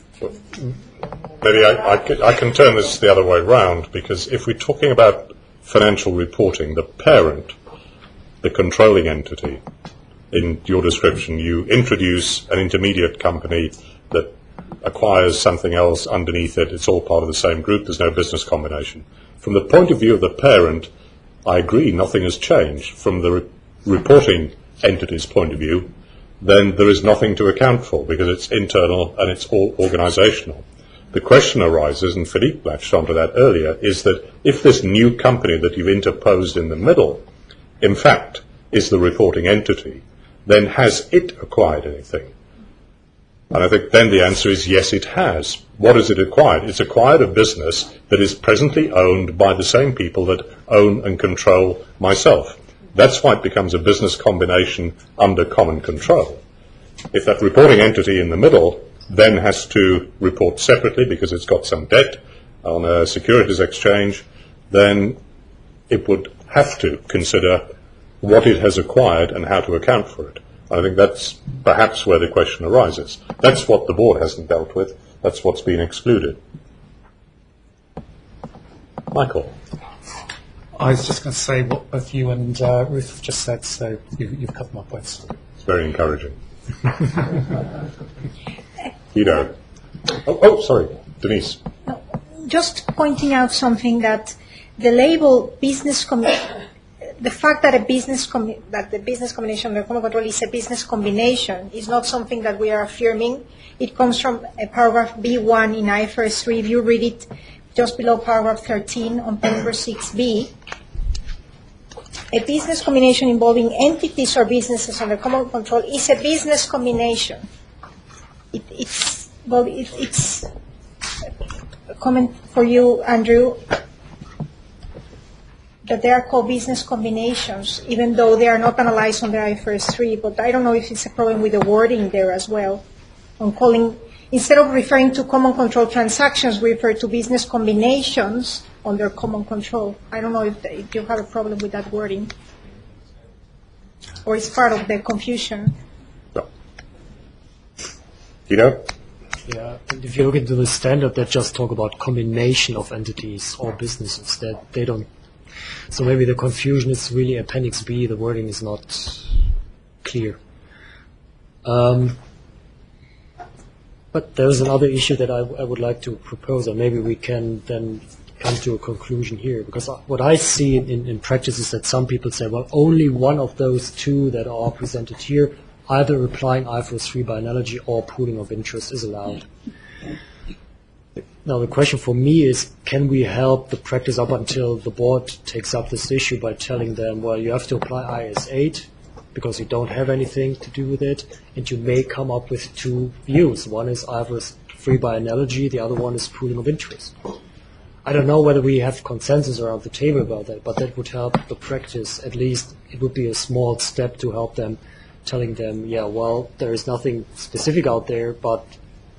Maybe I, I, can, I can turn this the other way round, because if we're talking about financial reporting, the parent, the controlling entity, in your description, you introduce an intermediate company that acquires something else underneath it. It's all part of the same group. There's no business combination. From the point of view of the parent, I agree, nothing has changed. From the re- reporting entity's point of view, then there is nothing to account for because it's internal and it's all organizational. The question arises, and Philippe latched onto that earlier, is that if this new company that you've interposed in the middle, in fact, is the reporting entity, then has it acquired anything? And I think then the answer is yes, it has. What has it acquired? It's acquired a business that is presently owned by the same people that own and control myself. That's why it becomes a business combination under common control. If that reporting entity in the middle then has to report separately because it's got some debt on a securities exchange, then it would have to consider what it has acquired and how to account for it. I think that's perhaps where the question arises. That's what the board hasn't dealt with. That's what's been excluded. Michael. I was just going to say what both you and uh, Ruth have just said, so you, you've covered my points. It's very encouraging. Guido. Oh, oh, sorry, Denise. Just pointing out something that the label business com- the fact that a business com- that the business combination under common control is a business combination is not something that we are affirming. It comes from a paragraph B one in I F R S three. If you read it just below paragraph thirteen on page number six B, a business combination involving entities or businesses under common control is a business combination. It, it's well, it, it's a comment for you, Andrew, that they are called business combinations, even though they are not analyzed under I F R S three. But I don't know if it's a problem with the wording there as well. On calling, instead of referring to common control transactions, we refer to business combinations under common control. I don't know if, the, if you have a problem with that wording, or it's part of the confusion. No. You know? Yeah, and if you look into the standard, they just talk about combination of entities or businesses. That they don't. So maybe the confusion is really Appendix B. The wording is not clear. Um, but there's another issue that I, I would like to propose, and maybe we can then come to a conclusion here. Because what I see in, in, in practice is that some people say, well, only one of those two that are presented here, either applying I F R S three by analogy or pooling of interest, is allowed. Now, the question for me is, can we help the practice up until the board takes up this issue by telling them, well, you have to apply I S eight because you don't have anything to do with it, and you may come up with two views. One is I F R S three by analogy, the other one is pooling of interest. I don't know whether we have consensus around the table about that, but that would help the practice. At least it would be a small step to help them, telling them, yeah, well, there is nothing specific out there, but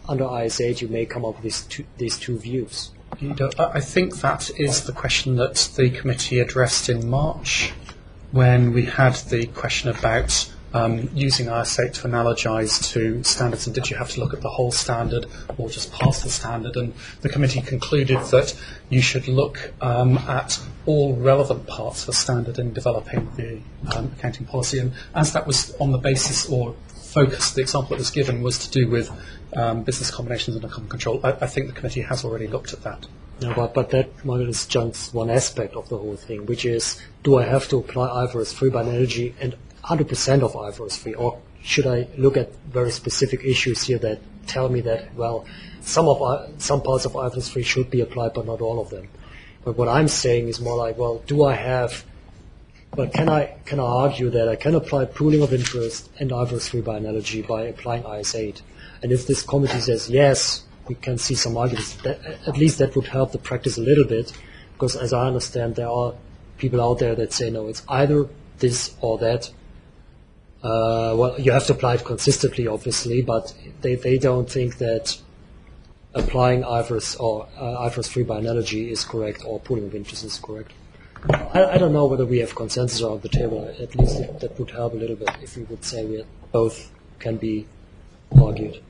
under I S eight you may come up with these two, these two views. You know, I I think that is the question that the committee addressed in March when we had the question about um, using I S eight to analogize to standards, and did you have to look at the whole standard or just pass the standard? And the committee concluded that you should look um, at all relevant parts of a standard in developing the um, accounting policy. And as that was on the basis or focus, the example that was given was to do with um, business combinations under common control. I, I think the committee has already looked at that. No, but, but that one is just one aspect of the whole thing, which is, do I have to apply I F R S three by analogy and one hundred percent of I F R S three, or should I look at very specific issues here that tell me that, well, some of I, some parts of I F R S three should be applied, but not all of them. But what I'm saying is more like, well, do I have, but can I can I argue that I can apply pooling of interest and I F R S three by analogy by applying I S eight? And if this committee says yes, we can see some arguments. That, at least that would help the practice a little bit, because as I understand, there are people out there that say, no, it's either this or that. Uh, well, you have to apply it consistently, obviously, but they, they don't think that applying I F R S or uh, I F R S three by analogy is correct or pooling of interest is correct. I, I don't know whether we have consensus around the table. At least it, that would help a little bit if we would say we both can be argued.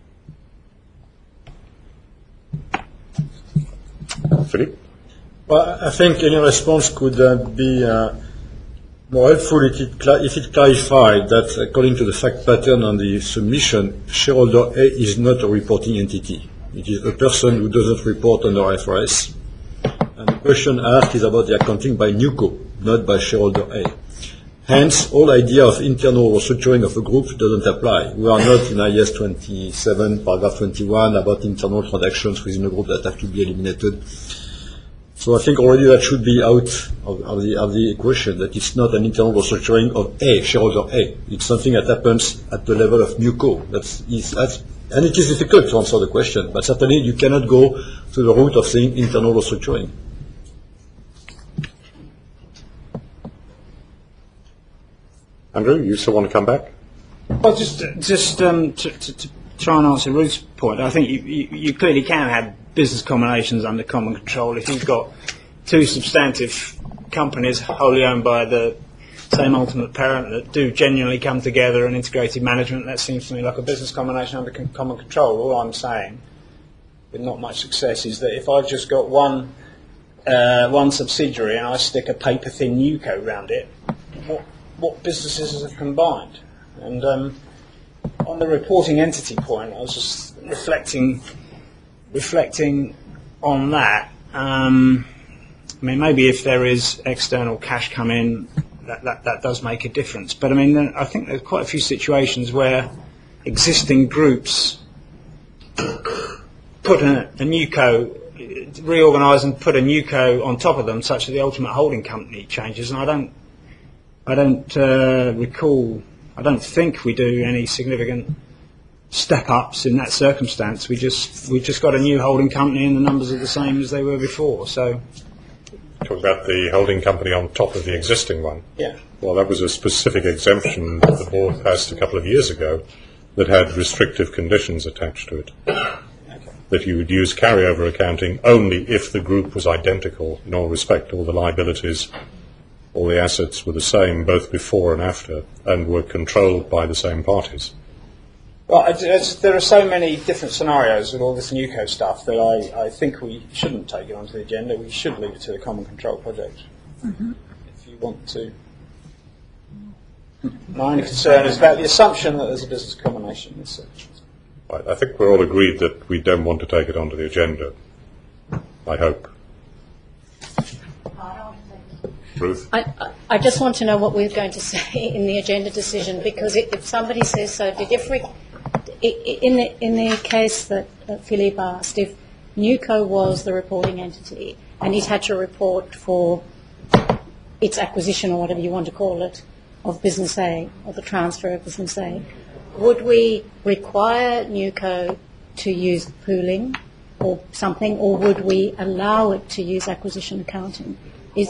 Philippe? Well, I think any response could uh, be uh, more helpful if it, cla- if it clarified that, according to the fact pattern on the submission, shareholder A is not a reporting entity. It is a person who doesn't report under I F R S. And the question asked is about the accounting by NewCo, not by shareholder A. Hence, all idea of internal restructuring of a group doesn't apply. We are not in I A S twenty-seven, paragraph twenty-one, about internal transactions within a group that have to be eliminated. So I think already that should be out of, of, the, of the equation, that it's not an internal restructuring of A, shareholder A. It's something that happens at the level of NewCo. That's, is, that's, and it is difficult to answer the question, but certainly you cannot go to the route of saying internal restructuring. Andrew, you still want to come back? Well, just just um, to, to, to try and answer Ruth's point, I think you, you, you clearly can have business combinations under common control if you've got two substantive companies wholly owned by the same ultimate parent that do genuinely come together and integrated management. That seems to me like a business combination under con- common control. All I'm saying, with not much success, is that if I've just got one uh, one subsidiary and I stick a paper-thin NewCo around it, what what businesses have combined. And um, on the reporting entity point, I was just reflecting reflecting on that. Um, I mean, maybe if there is external cash come in, that, that, that does make a difference. But I mean, I think there's quite a few situations where existing groups put a, a NewCo, reorganise and put a NewCo on top of them, such that the ultimate holding company changes. And I don't I don't uh, recall, I don't think we do any significant step-ups in that circumstance. We just we just got a new holding company and the numbers are the same as they were before. So, talk about the holding company on top of the existing one. Yeah. Well, that was a specific exemption that the board passed a couple of years ago that had restrictive conditions attached to it. Okay. That you would use carryover accounting only if the group was identical in all respect, all the liabilities, all the assets were the same both before and after, and were controlled by the same parties. Well, it's, it's, there are so many different scenarios with all this NewCo stuff that I, I think we shouldn't take it onto the agenda. We should leave it to the Common Control Project. Mm-hmm. If you want to. My only concern is about the assumption that there's a business combination. Right, I think we're all agreed that we don't want to take it onto the agenda. I hope. Ruth? I, I just want to know what we're going to say in the agenda decision, because if somebody says so, did if we, in the in the case that, that Philippe asked, if NewCo was the reporting entity and it had to report for its acquisition or whatever you want to call it of Business A, or the transfer of Business A, would we require NewCo to use pooling or something, or would we allow it to use acquisition accounting? Is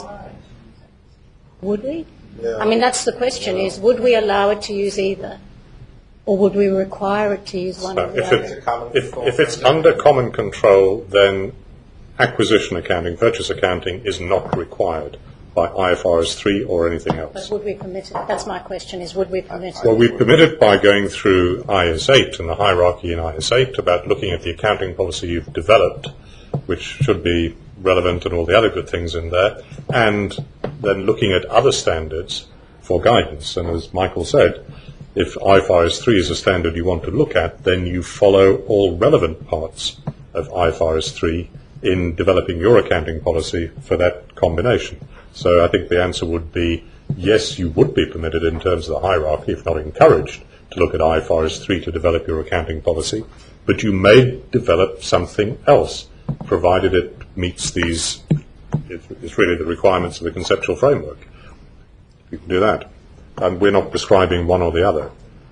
Would we? Yeah. I mean, that's the question, is would we allow it to use either? Or would we require it to use one So of the if, other? it, if, if it's under common control, then acquisition accounting, purchase accounting is not required by I F R S three or anything else. But would we permit it? That's my question, is would we permit it? Well, we permit it by going through I S eight and the hierarchy in I S eight about looking at the accounting policy you've developed, which should be relevant and all the other good things in there, and then looking at other standards for guidance. And as Michael said, if I F R S three is a standard you want to look at, then you follow all relevant parts of I F R S three in developing your accounting policy for that combination. So I think the answer would be yes, you would be permitted in terms of the hierarchy, if not encouraged, to look at I F R S three to develop your accounting policy, but you may develop something else, provided it meets these, it's really the requirements of the conceptual framework. You can do that. And we're not prescribing one or the other.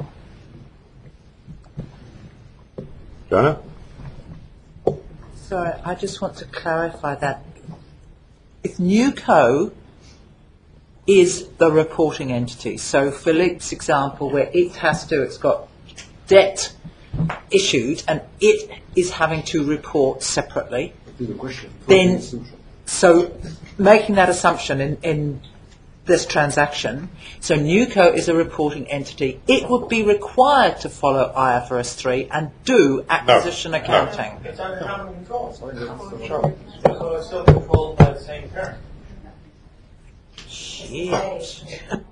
Joanna? So I just want to clarify that. If NewCo is the reporting entity, so Philippe's example where it has to, it's got debt issued and it is having to report separately, then, so making that assumption in, in this transaction, so NewCo is a reporting entity, it would be required to follow I F R S three and do acquisition No. accounting. It's under common control. So it's still controlled by the same parent. Shit.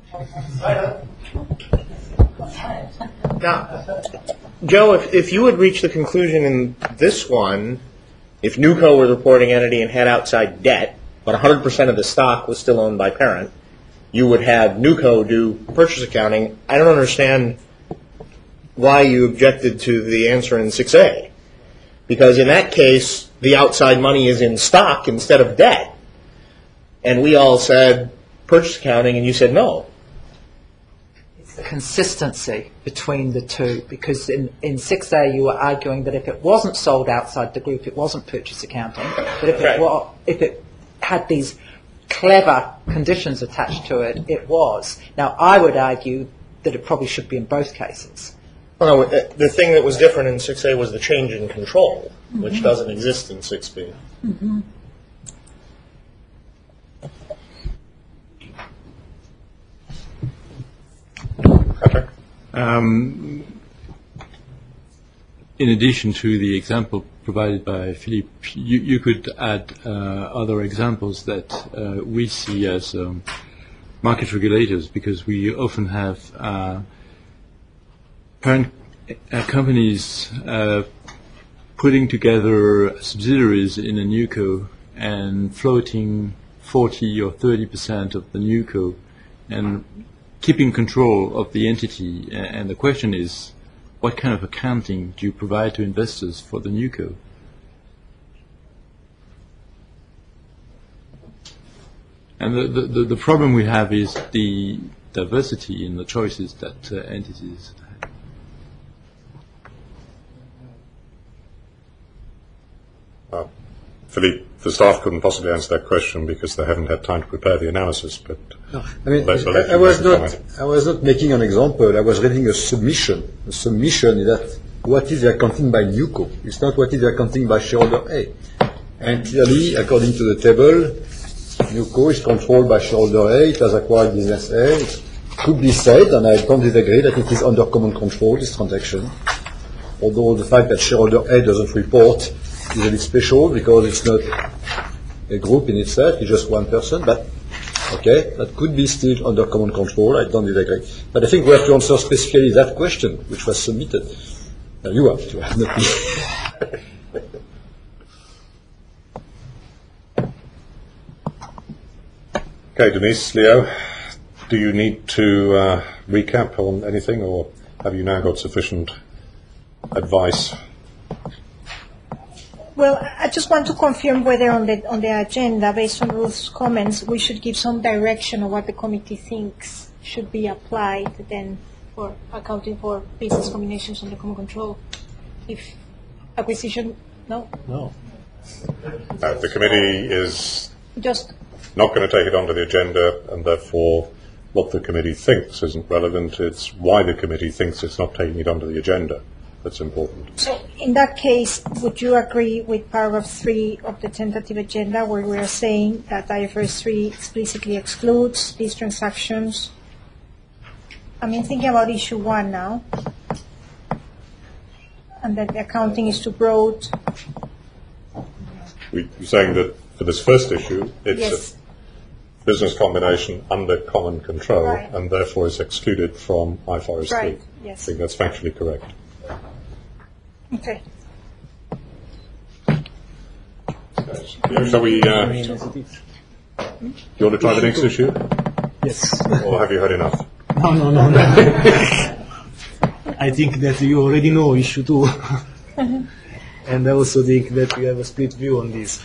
Now, Joe, if, if you would reach the conclusion in this one, if NewCo were the reporting entity and had outside debt, but one hundred percent of the stock was still owned by parent, you would have NewCo do purchase accounting. I don't understand why you objected to the answer in six A. Because in that case, the outside money is in stock instead of debt. And we all said purchase accounting, and you said no. It's the consistency between the two, because in, in six A you were arguing that if it wasn't sold outside the group, it wasn't purchase accounting. But if it, wa- if it had these clever conditions attached to it, it was. Now, I would argue that it probably should be in both cases. Well, no, the thing that was different in six A was the change in control, mm-hmm. which doesn't exist in six B. Mm-hmm. Um, in addition to the example provided by Philippe, you, you could add uh, other examples that uh, we see as um, market regulators, because we often have uh, parent uh, companies uh, putting together subsidiaries in a NewCo and floating forty or thirty percent of the NewCo and keeping control of the entity. And the question is, what kind of accounting do you provide to investors for the NewCo? And the, the, the problem we have is the diversity in the choices that uh, entities have. Well, Philippe, the staff couldn't possibly answer that question because they haven't had time to prepare the analysis. But no, I mean, let's, let's I, I was not. I was not making an example. I was reading a submission. A submission is that what is the accounting by NewCo? It's not what is the accounting by shareholder A. And clearly, according to the table, NewCo is controlled by shareholder A. It has acquired business A. It could be said, and I don't disagree, that it is under common control, this transaction. Although the fact that shareholder A doesn't report is a bit special because it's not a group in itself, it's just one person. But okay, that could be still under common control, I don't disagree. But I think we have to answer specifically that question, which was submitted. Uh, you have to, not me. Okay, Denise, Leo, do you need to uh, recap on anything, or have you now got sufficient advice? Well, I just want to confirm whether on the on the agenda, based on Ruth's comments, we should give some direction of what the committee thinks should be applied then for accounting for business combinations under common control. If acquisition, no? No. Uh, the committee is Just not going to take it onto the agenda, and therefore what the committee thinks isn't relevant. It's why the committee thinks it's not taking it onto the agenda that's important. So in that case, would you agree with paragraph three of the tentative agenda where we are saying that I F R S three explicitly excludes these transactions? I mean, thinking about issue one now, and that the accounting is too broad. We, you're saying that for this first issue, it's Yes. a business combination under common control, Right. and therefore is excluded from I F R S three. Right, yes. I think that's factually correct. Okay. Yeah, shall we, uh, do you want to try the next issue? Yes. Or have you had enough? No, no, no, no. I think that you already know issue two. And I also think that we have a split view on this.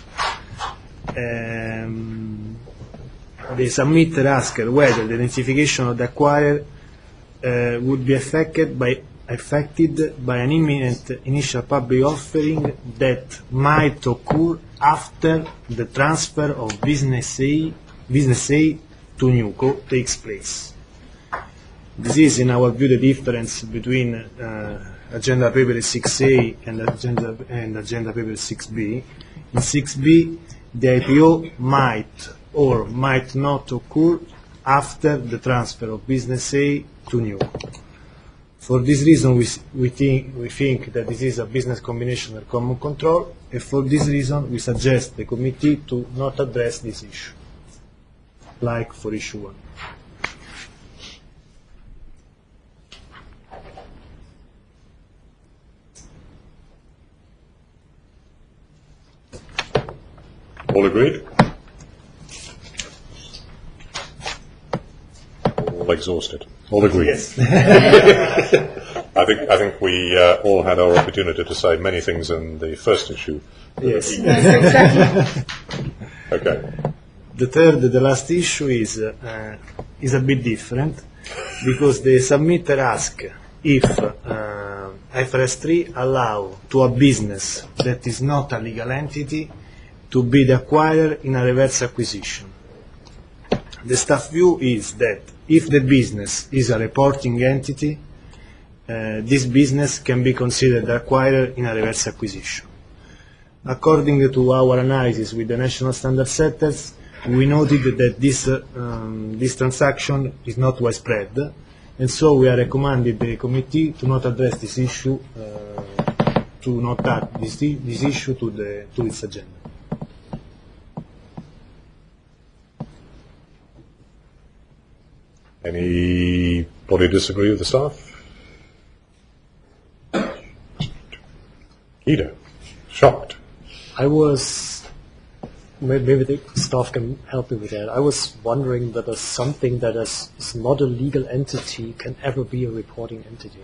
Um, the submitter asked whether the identification of the acquirer uh, would be affected by affected by an imminent initial public offering that might occur after the transfer of business A, business A to NewCo takes place. This is, in our view, the difference between uh, agenda paper six A and agenda, and agenda paper six B. In six B, the I P O might or might not occur after the transfer of business A to NewCo. For this reason, we, s- we, think, we think that this is a business combination and common control, and for this reason, we suggest the committee to not address this issue, like for issue one. All agreed? All exhausted? All agreed? Yes. I think I think we uh, all had our opportunity to say many things in the first issue. Yes. Okay. The third, the last issue is uh, is a bit different because the submitter asks if uh, I F R S three allow to a business that is not a legal entity to be the acquirer in a reverse acquisition. The staff view is that if the business is a reporting entity, uh, this business can be considered the acquirer in a reverse acquisition. According to our analysis with the national standard setters, we noted that this, uh, um, this transaction is not widespread, and so we are recommending the committee to not address this issue, uh, to not add this, this issue to, the, to its agenda. Anybody disagree with the staff? Guido, shocked. I was, may- maybe the staff can help me with that. I was wondering whether something that is, is not a legal entity can ever be a reporting entity.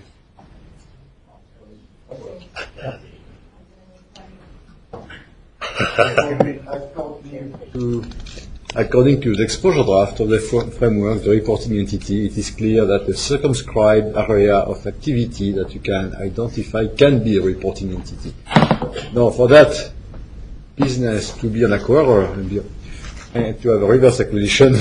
To- According to the exposure draft of the fr- framework, the reporting entity, it is clear that a circumscribed area of activity that you can identify can be a reporting entity. Now, for that business to be an acquirer and, be, and to have a reverse acquisition,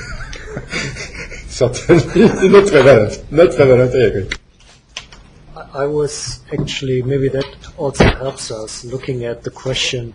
certainly not relevant. Not relevant, I agree. I I was actually, maybe that also helps us looking at the question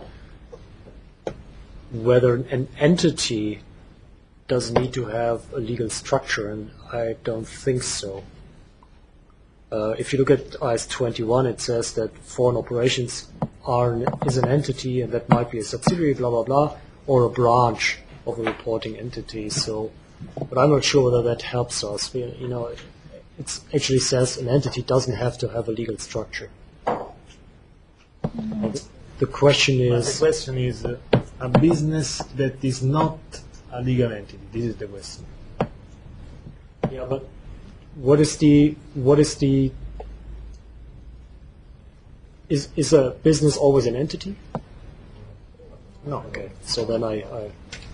whether an entity does need to have a legal structure, and I don't think so. Uh, if you look at I S twenty-one, it says that foreign operations are an, is an entity, and that might be a subsidiary, blah, blah, blah, or a branch of a reporting entity. So, but I'm not sure whether that helps us. We, you know, it it's actually says an entity doesn't have to have a legal structure. The question is... The question is uh, a business that is not a legal entity. This is the question. Yeah, but what is the what is the is is a business always an entity? No. Okay. So then I, I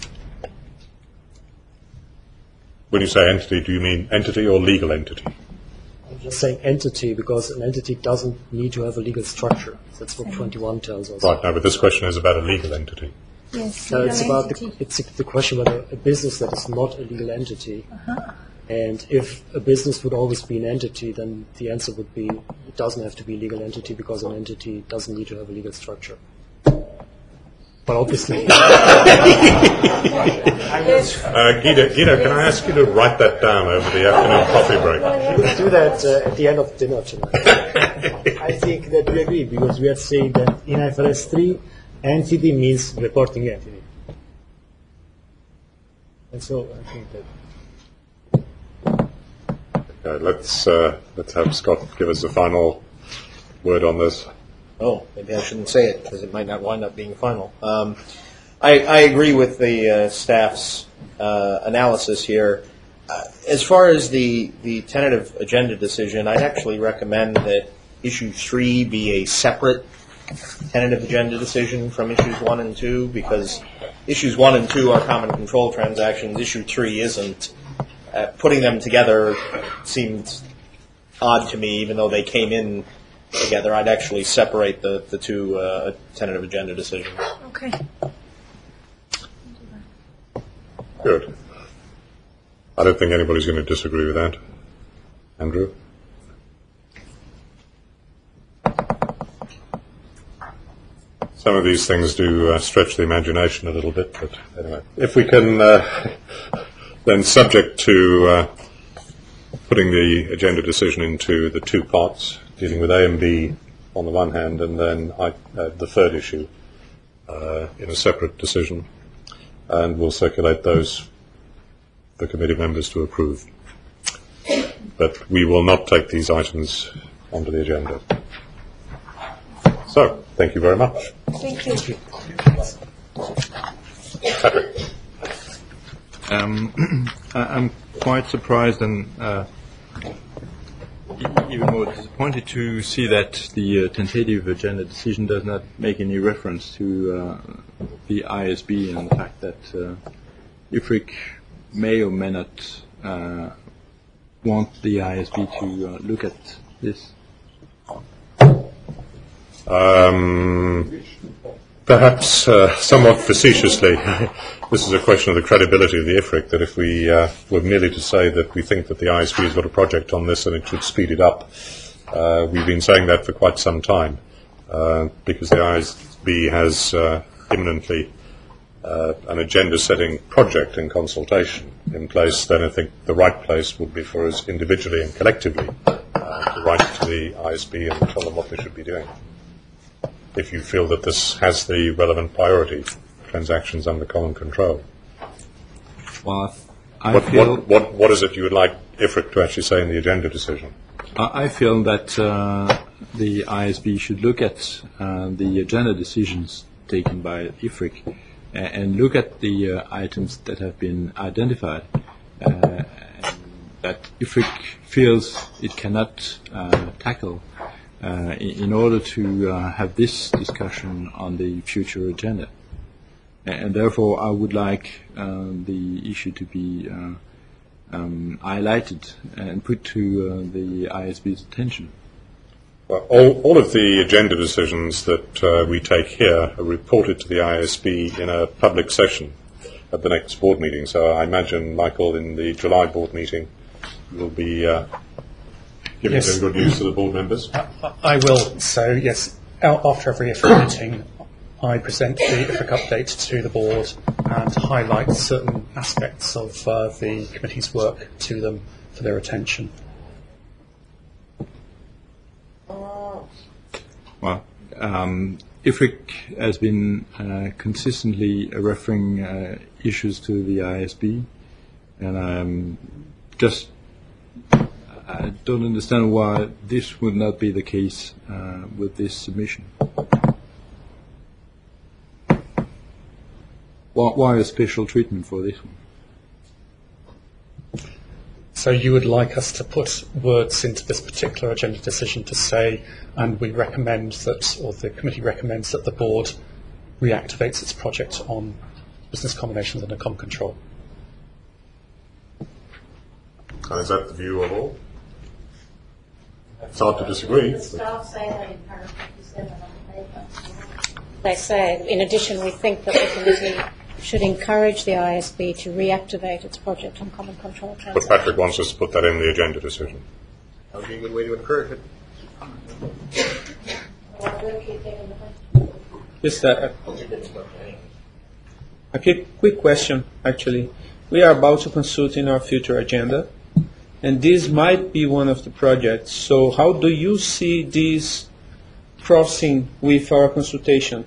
When you say entity, do you mean entity or legal entity? I'm just saying entity because an entity doesn't need to have a legal structure. That's what twenty-one tells us. Right, now, but this question is about a legal entity. Yes, No, it's legal about the, entity. it's the question whether a business that is not a legal entity, Uh-huh. and if a business would always be an entity, then the answer would be it doesn't have to be a legal entity because an entity doesn't need to have a legal structure. But obviously, Uh, Guido, Guido, can I ask you to write that down over the afternoon coffee break? we'll do that uh, at the end of dinner tonight. I think that we agree because we are saying that in I F R S three, entity means reporting entity. And so I think that Okay, let's uh, let's have Scott give us the final word on this. Oh, maybe I shouldn't say it because it might not wind up being final. Um, I, I agree with the uh, staff's uh, analysis here. Uh, as far as the, the tentative agenda decision, I'd actually recommend that issue three be a separate tentative agenda decision from issues one and two because issues one and two are common control transactions. Issue three isn't. Uh, putting them together seemed odd to me, even though they came in together. I'd actually separate the, the two uh, tentative agenda decisions. Okay. Good. I don't think anybody's going to disagree with that. Andrew? Some of these things do uh, stretch the imagination a little bit, but anyway. If we can, uh, then subject to uh, putting the agenda decision into the two parts, dealing with A and B on the one hand, and then I, uh, the third issue uh, in a separate decision, and we'll circulate those for committee members to approve. But we will not take these items onto the agenda. So, thank you very much. Thank you. Patrick. Um, I- I'm quite surprised and uh, e- even more disappointed to see that the uh, tentative agenda decision does not make any reference to uh, the I S B and the fact that uh, I F R I C may or may not uh, want the I S B to uh, look at this. Um, perhaps uh, somewhat facetiously, this is a question of the credibility of the I F R I C, that if we uh, were merely to say that we think that the I S B has got a project on this and it should speed it up, uh, we've been saying that for quite some time, uh, because the I S B has uh, imminently uh, an agenda-setting project and consultation in place, then I think the right place would be for us individually and collectively uh, to write to the I S B and tell them what they should be doing, if you feel that this has the relevant priority, transactions under common control. Well, I What, feel what, what, what is it you would like I F R I C to actually say in the agenda decision? I I feel that uh, the I S B should look at uh, the agenda decisions taken by I F R I C a- and look at the uh, items that have been identified, uh, and that I F R I C feels it cannot uh, tackle uh, in, in order to uh, have this discussion on the future agenda. A- And therefore, I would like uh, the issue to be uh, um, highlighted and put to uh, the I S B's attention. Well, all, all of the agenda decisions that uh, we take here are reported to the I S B in a public session at the next board meeting. So I imagine, Michael, in the July board meeting, you'll be uh, giving Yes. some good news to the board members. I I will. So, yes, out- after every I F R I C meeting, I present the I F R I C update to the board and highlight certain aspects of uh, the committee's work to them for their attention. Well, um, I F R I C has been uh, consistently referring uh, issues to the I S B, and I'm just I don't understand why this would not be the case uh, with this submission. Why, why a special treatment for this one? So you would like us to put words into this particular agenda decision to say, and we recommend that, or the committee recommends that the board reactivates its project on business combinations under common control. And is that the view of all? It's hard to disagree. The staff say that in paragraph fifty-seven of the paper. they say. In addition, we think that the committee should encourage the I S B to reactivate its project on common control But transactions. Patrick wants us to put that in the agenda decision. That would be a good way to encourage it. Just a, a quick, quick question, actually. We are about to consult in our future agenda, and this might be one of the projects. So how do you see this crossing with our consultation?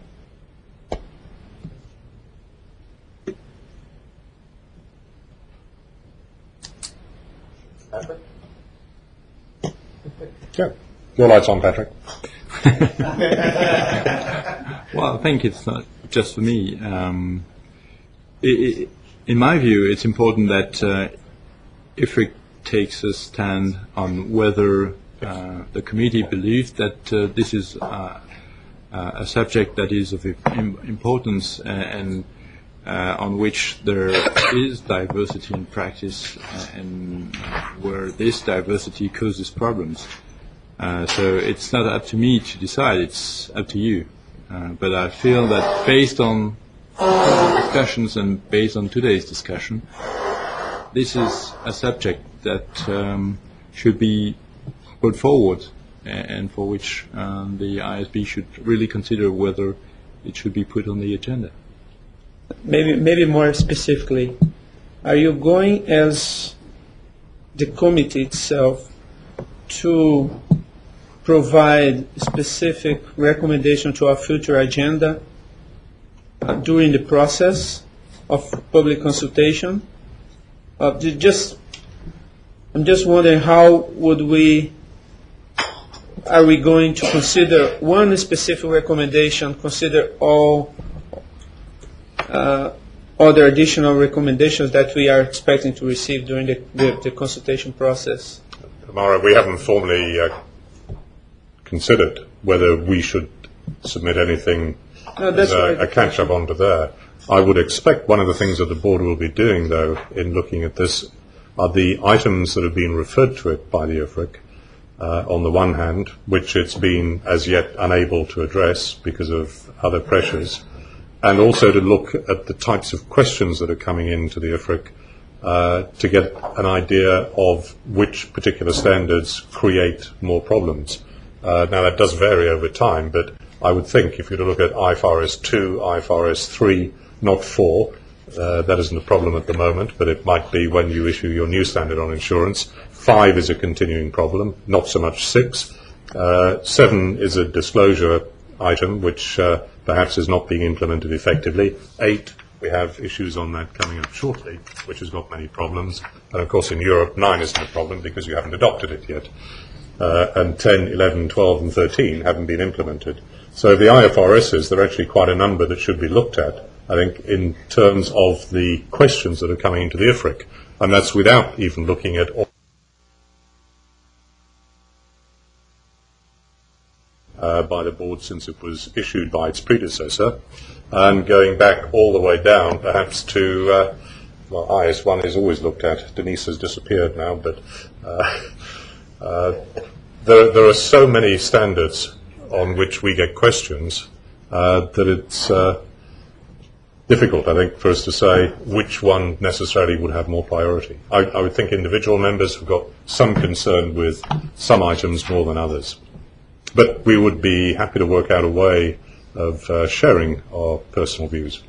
Patrick? Yeah. Your light's on, Patrick. Well, I think it's not just for me. Um, i i in my view, it's important that uh, I F R I C takes a stand on whether uh, the committee believes that uh, this is uh, uh, a subject that is of im- importance uh, and uh, on which there is diversity in practice uh, and where this diversity causes problems. Uh, so it's not up to me to decide, it's up to you. Uh, but I feel that based on discussions and based on today's discussion, this is a subject that um, should be put forward and for which um, the I S B should really consider whether it should be put on the agenda. Maybe, maybe more specifically, are you going as the committee itself to provide specific recommendation to our future agenda uh, during the process of public consultation? Uh, ju- just, I'm just wondering how would we, are we going to consider one specific recommendation, consider all uh, other additional recommendations that we are expecting to receive during the, the, the consultation process? Mara, we haven't formally uh, considered whether we should submit anything No, that's as a, right. a catch-up onto there. I would expect one of the things that the board will be doing, though, in looking at this, are the items that have been referred to it by the I F R I C, uh, on the one hand, which it's been as yet unable to address because of other pressures, and also to look at the types of questions that are coming into the I F R I C uh, to get an idea of which particular standards create more problems. Uh, now, that does vary over time, but I would think if you were to look at I F R S two, I F R S three, not four, uh, that isn't a problem at the moment, but it might be when you issue your new standard on insurance. Five is a continuing problem, not so much six. Uh, seven is a disclosure item, which uh, perhaps is not being implemented effectively. Eight, we have issues on that coming up shortly, which has got many problems. And of course in Europe, nine isn't a problem because you haven't adopted it yet. Uh, and ten, eleven, twelve and thirteen haven't been implemented. So the I F R Ss, there are actually quite a number that should be looked at, I think, in terms of the questions that are coming into the I F R I C. And that's without even looking at all uh, by the board since it was issued by its predecessor, and going back all the way down perhaps to, uh, well, I S one is always looked at. Denise has disappeared now, but uh, uh, there, there are so many standards on which we get questions uh, that it's uh, difficult, I think, for us to say which one necessarily would have more priority. I, I would think individual members have got some concern with some items more than others. But we would be happy to work out a way of uh, sharing our personal views.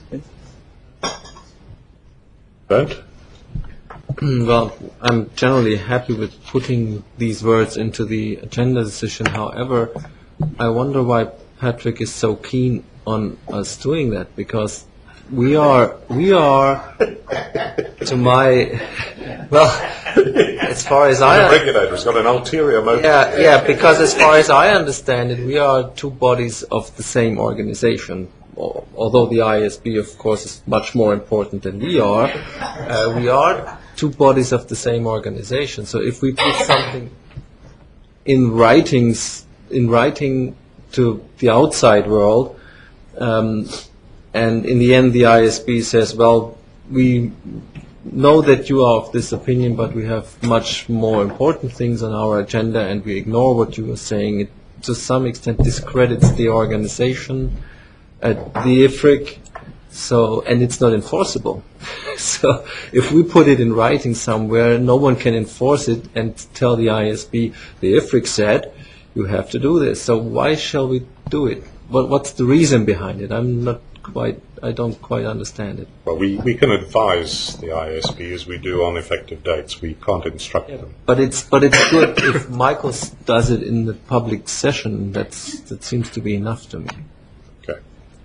Bernd? Well, I'm generally happy with putting these words into the agenda decision. However, I wonder why Patrick is so keen on us doing that, because we are, we are, to my, well, as far as I... The regulator's got an ulterior motive. Yeah, yeah, because as far as I understand it, we are two bodies of the same organization. Although the I S B, of course, is much more important than we are, uh, we are two bodies of the same organization. So if we put something in writings, in writing to the outside world, um, and in the end the I S B says, well, we know that you are of this opinion, but we have much more important things on our agenda, and we ignore what you are saying, it to some extent discredits the organization at the I F R I C. So, and it's not enforceable. So, if we put it in writing somewhere, no one can enforce it and tell the I S B, the I F R I C said, you have to do this. So, why shall we do it? What, what's the reason behind it? I'm not quite, I don't quite understand it. Well, we, we can advise the I S B as we do on effective dates. We can't instruct them. But it's but it's good if Michael does it in the public session. That's that seems to be enough to me. Okay.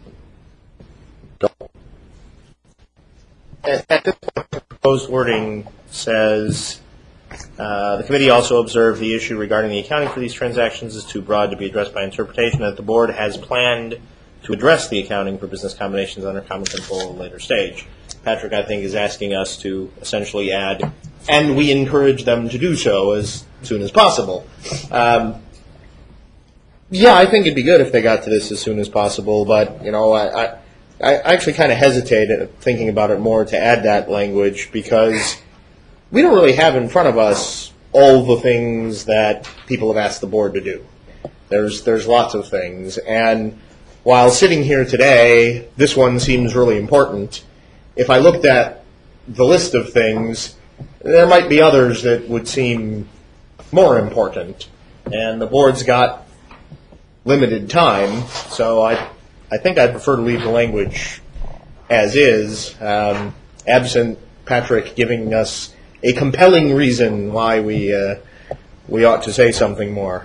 At, at this point, the proposed wording says, uh, the committee also observed the issue regarding the accounting for these transactions is too broad to be addressed by interpretation, that the board has planned to address the accounting for business combinations under common control at a later stage. Patrick, I think, is asking us to essentially add, and we encourage them to do so as soon as possible. Um, yeah, I think it'd be good if they got to this as soon as possible, but, you know, I, I, I actually kind of hesitated thinking about it more to add that language because we don't really have in front of us all the things that people have asked the board to do. There's, there's lots of things, and while sitting here today, this one seems really important. If I looked at the list of things, there might be others that would seem more important. And the board's got limited time, so I, I think I'd prefer to leave the language as is, um, absent Patrick giving us a compelling reason why we uh, we ought to say something more.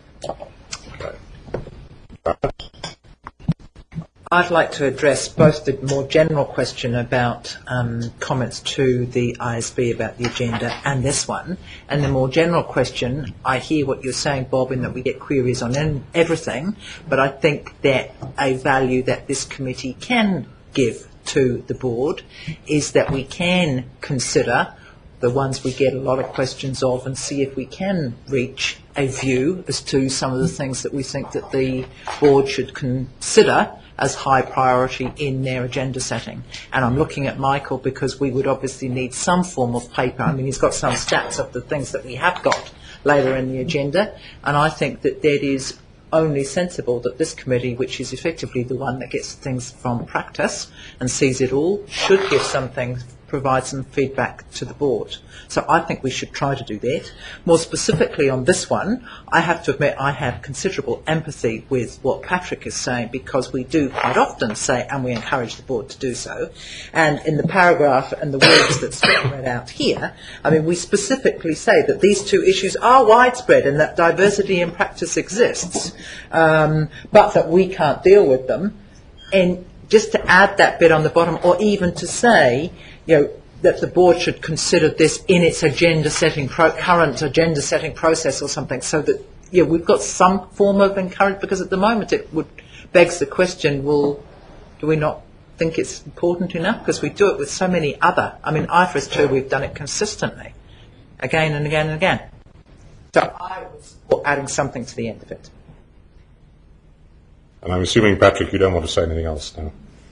I'd like to address both the more general question about um, comments to the I S B about the agenda and this one, and the more general question, I hear what you're saying, Bob, in that we get queries on en- everything, but I think that a value that this committee can give to the board is that we can consider the ones we get a lot of questions of and see if we can reach a view as to some of the things that we think that the board should consider as high priority in their agenda setting. And I'm looking at Michael because we would obviously need some form of paper. I mean, he's got some stats of the things that we have got later in the agenda, and I think that that is only sensible that this committee, which is effectively the one that gets things from practice and sees it all, should give some things, provide some feedback to the board. So I think we should try to do that. More specifically on this one, I have to admit I have considerable empathy with what Patrick is saying, because we do quite often say, and we encourage the board to do so, and in the paragraph and the words that's read out here, I mean, we specifically say that these two issues are widespread and that diversity in practice exists, um, but that we can't deal with them. And just to add that bit on the bottom, or even to say, you know, that the board should consider this in its agenda setting, pro- current agenda setting process or something, so that, you know, we've got some form of encouragement, because at the moment it would begs the question, well, do we not think it's important enough? Because we do it with so many other, I mean, I F R S two, we've done it consistently, again and again and again. So I would support adding something to the end of it. And I'm assuming, Patrick, you don't want to say anything else now.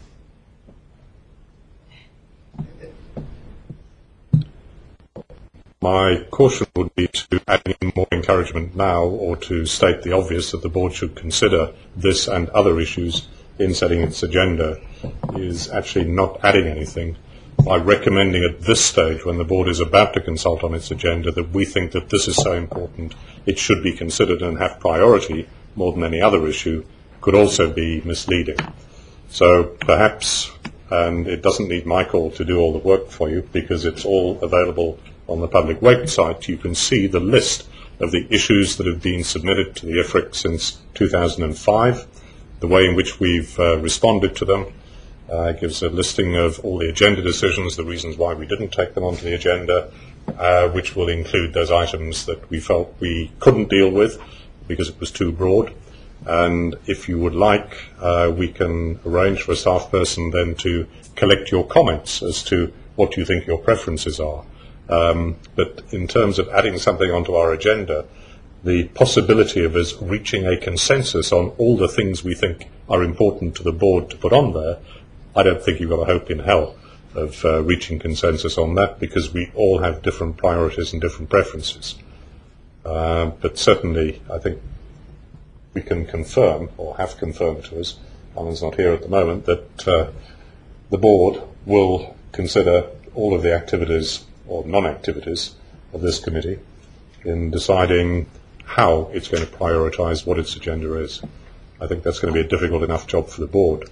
My caution would be to add any more encouragement now, or to state the obvious that the board should consider this and other issues in setting its agenda, is actually not adding anything by recommending at this stage, when the board is about to consult on its agenda, that we think that this is so important it should be considered and have priority more than any other issue, could also be misleading. So perhaps, and it doesn't need Michael to do all the work for you, because it's all available on the public website, you can see the list of the issues that have been submitted to the I F R I C since two thousand five, the way in which we've uh, responded to them. Uh, it gives a listing of all the agenda decisions, the reasons why we didn't take them onto the agenda, uh, which will include those items that we felt we couldn't deal with because it was too broad. And if you would like, uh, we can arrange for a staff person then to collect your comments as to what you think your preferences are. Um, but in terms of adding something onto our agenda, the possibility of us reaching a consensus on all the things we think are important to the board to put on there, I don't think you've got a hope in hell of uh, reaching consensus on that, because we all have different priorities and different preferences. Uh, but certainly, I think we can confirm, or have confirmed to us, Alan's not here at the moment, that uh, the board will consider all of the activities or non-activities of this committee in deciding how it's going to prioritise what its agenda is. I think that's going to be a difficult enough job for the board.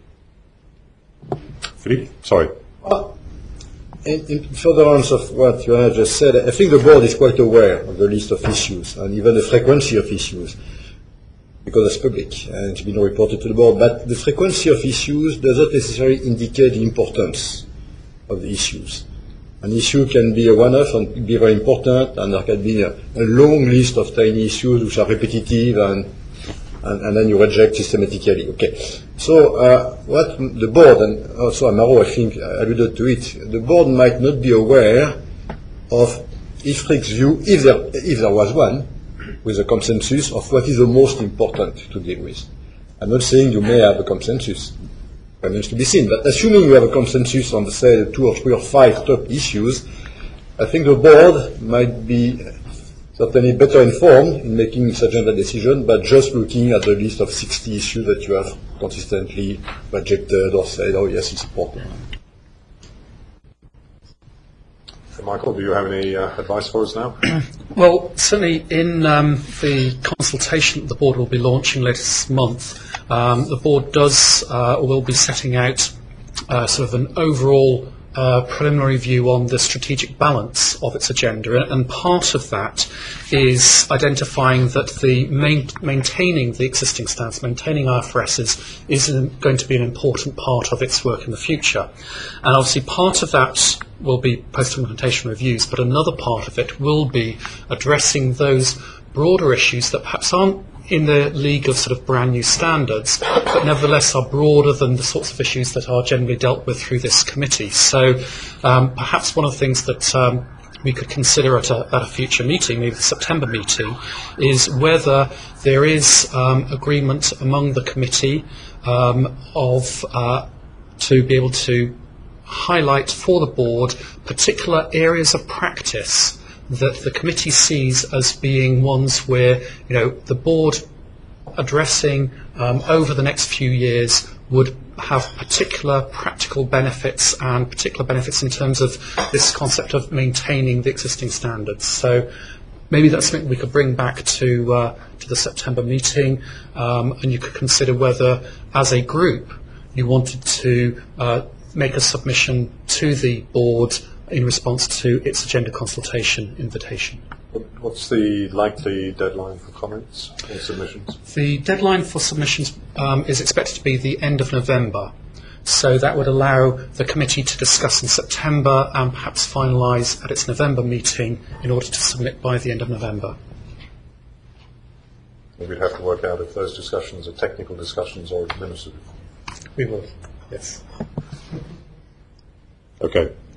Philippe? Sorry. Well, in, in furtherance of what Joanna just said, I think the board is quite aware of the list of issues and even the frequency of issues, because it's public and it's been reported to the board. But the frequency of issues does not necessarily indicate the importance of the issues. An issue can be a one-off and be very important, and there can be a, a long list of tiny issues which are repetitive, and, and, and then you reject systematically. Okay. So uh, what the board, and also Amaro, I think, alluded to it, the board might not be aware of I F R I C's view, if there, if there was one, with a consensus of what is the most important to deal with. I'm not saying you may have a consensus. Remains to be seen. But assuming you have a consensus on, say, the two or three or five top issues, I think the board might be certainly better informed in making its agenda decision by just looking at the list of sixty issues that you have consistently rejected or said, oh yes, it's important. So Michael, do you have any uh, advice for us now? Well, certainly in um, the consultation that the board will be launching later this month, um, the board does uh, will be setting out uh, sort of an overall uh, preliminary view on the strategic balance of its agenda, and part of that is identifying that the main, maintaining the existing stance, maintaining I F R S is, is going to be an important part of its work in the future. And obviously part of that will be post-implementation reviews, but another part of it will be addressing those broader issues that perhaps aren't in the league of sort of brand new standards, but nevertheless are broader than the sorts of issues that are generally dealt with through this committee. So um, perhaps one of the things that um, we could consider at a, at a future meeting, maybe the September meeting, is whether there is um, agreement among the committee um, of uh, to be able to highlight for the board particular areas of practice that the committee sees as being ones where, you know, the board addressing um, over the next few years would have particular practical benefits and particular benefits in terms of this concept of maintaining the existing standards. So maybe that's something we could bring back to uh, to the September meeting, um, and you could consider whether, as a group, you wanted to uh, make a submission to the board in response to its agenda consultation invitation. What's the likely deadline for comments or submissions? The deadline for submissions um, is expected to be the end of November, so that would allow the committee to discuss in September and perhaps finalise at its November meeting in order to submit by the end of November. We'd have to work out if those discussions are technical discussions or administrative. We will, yes. Okay.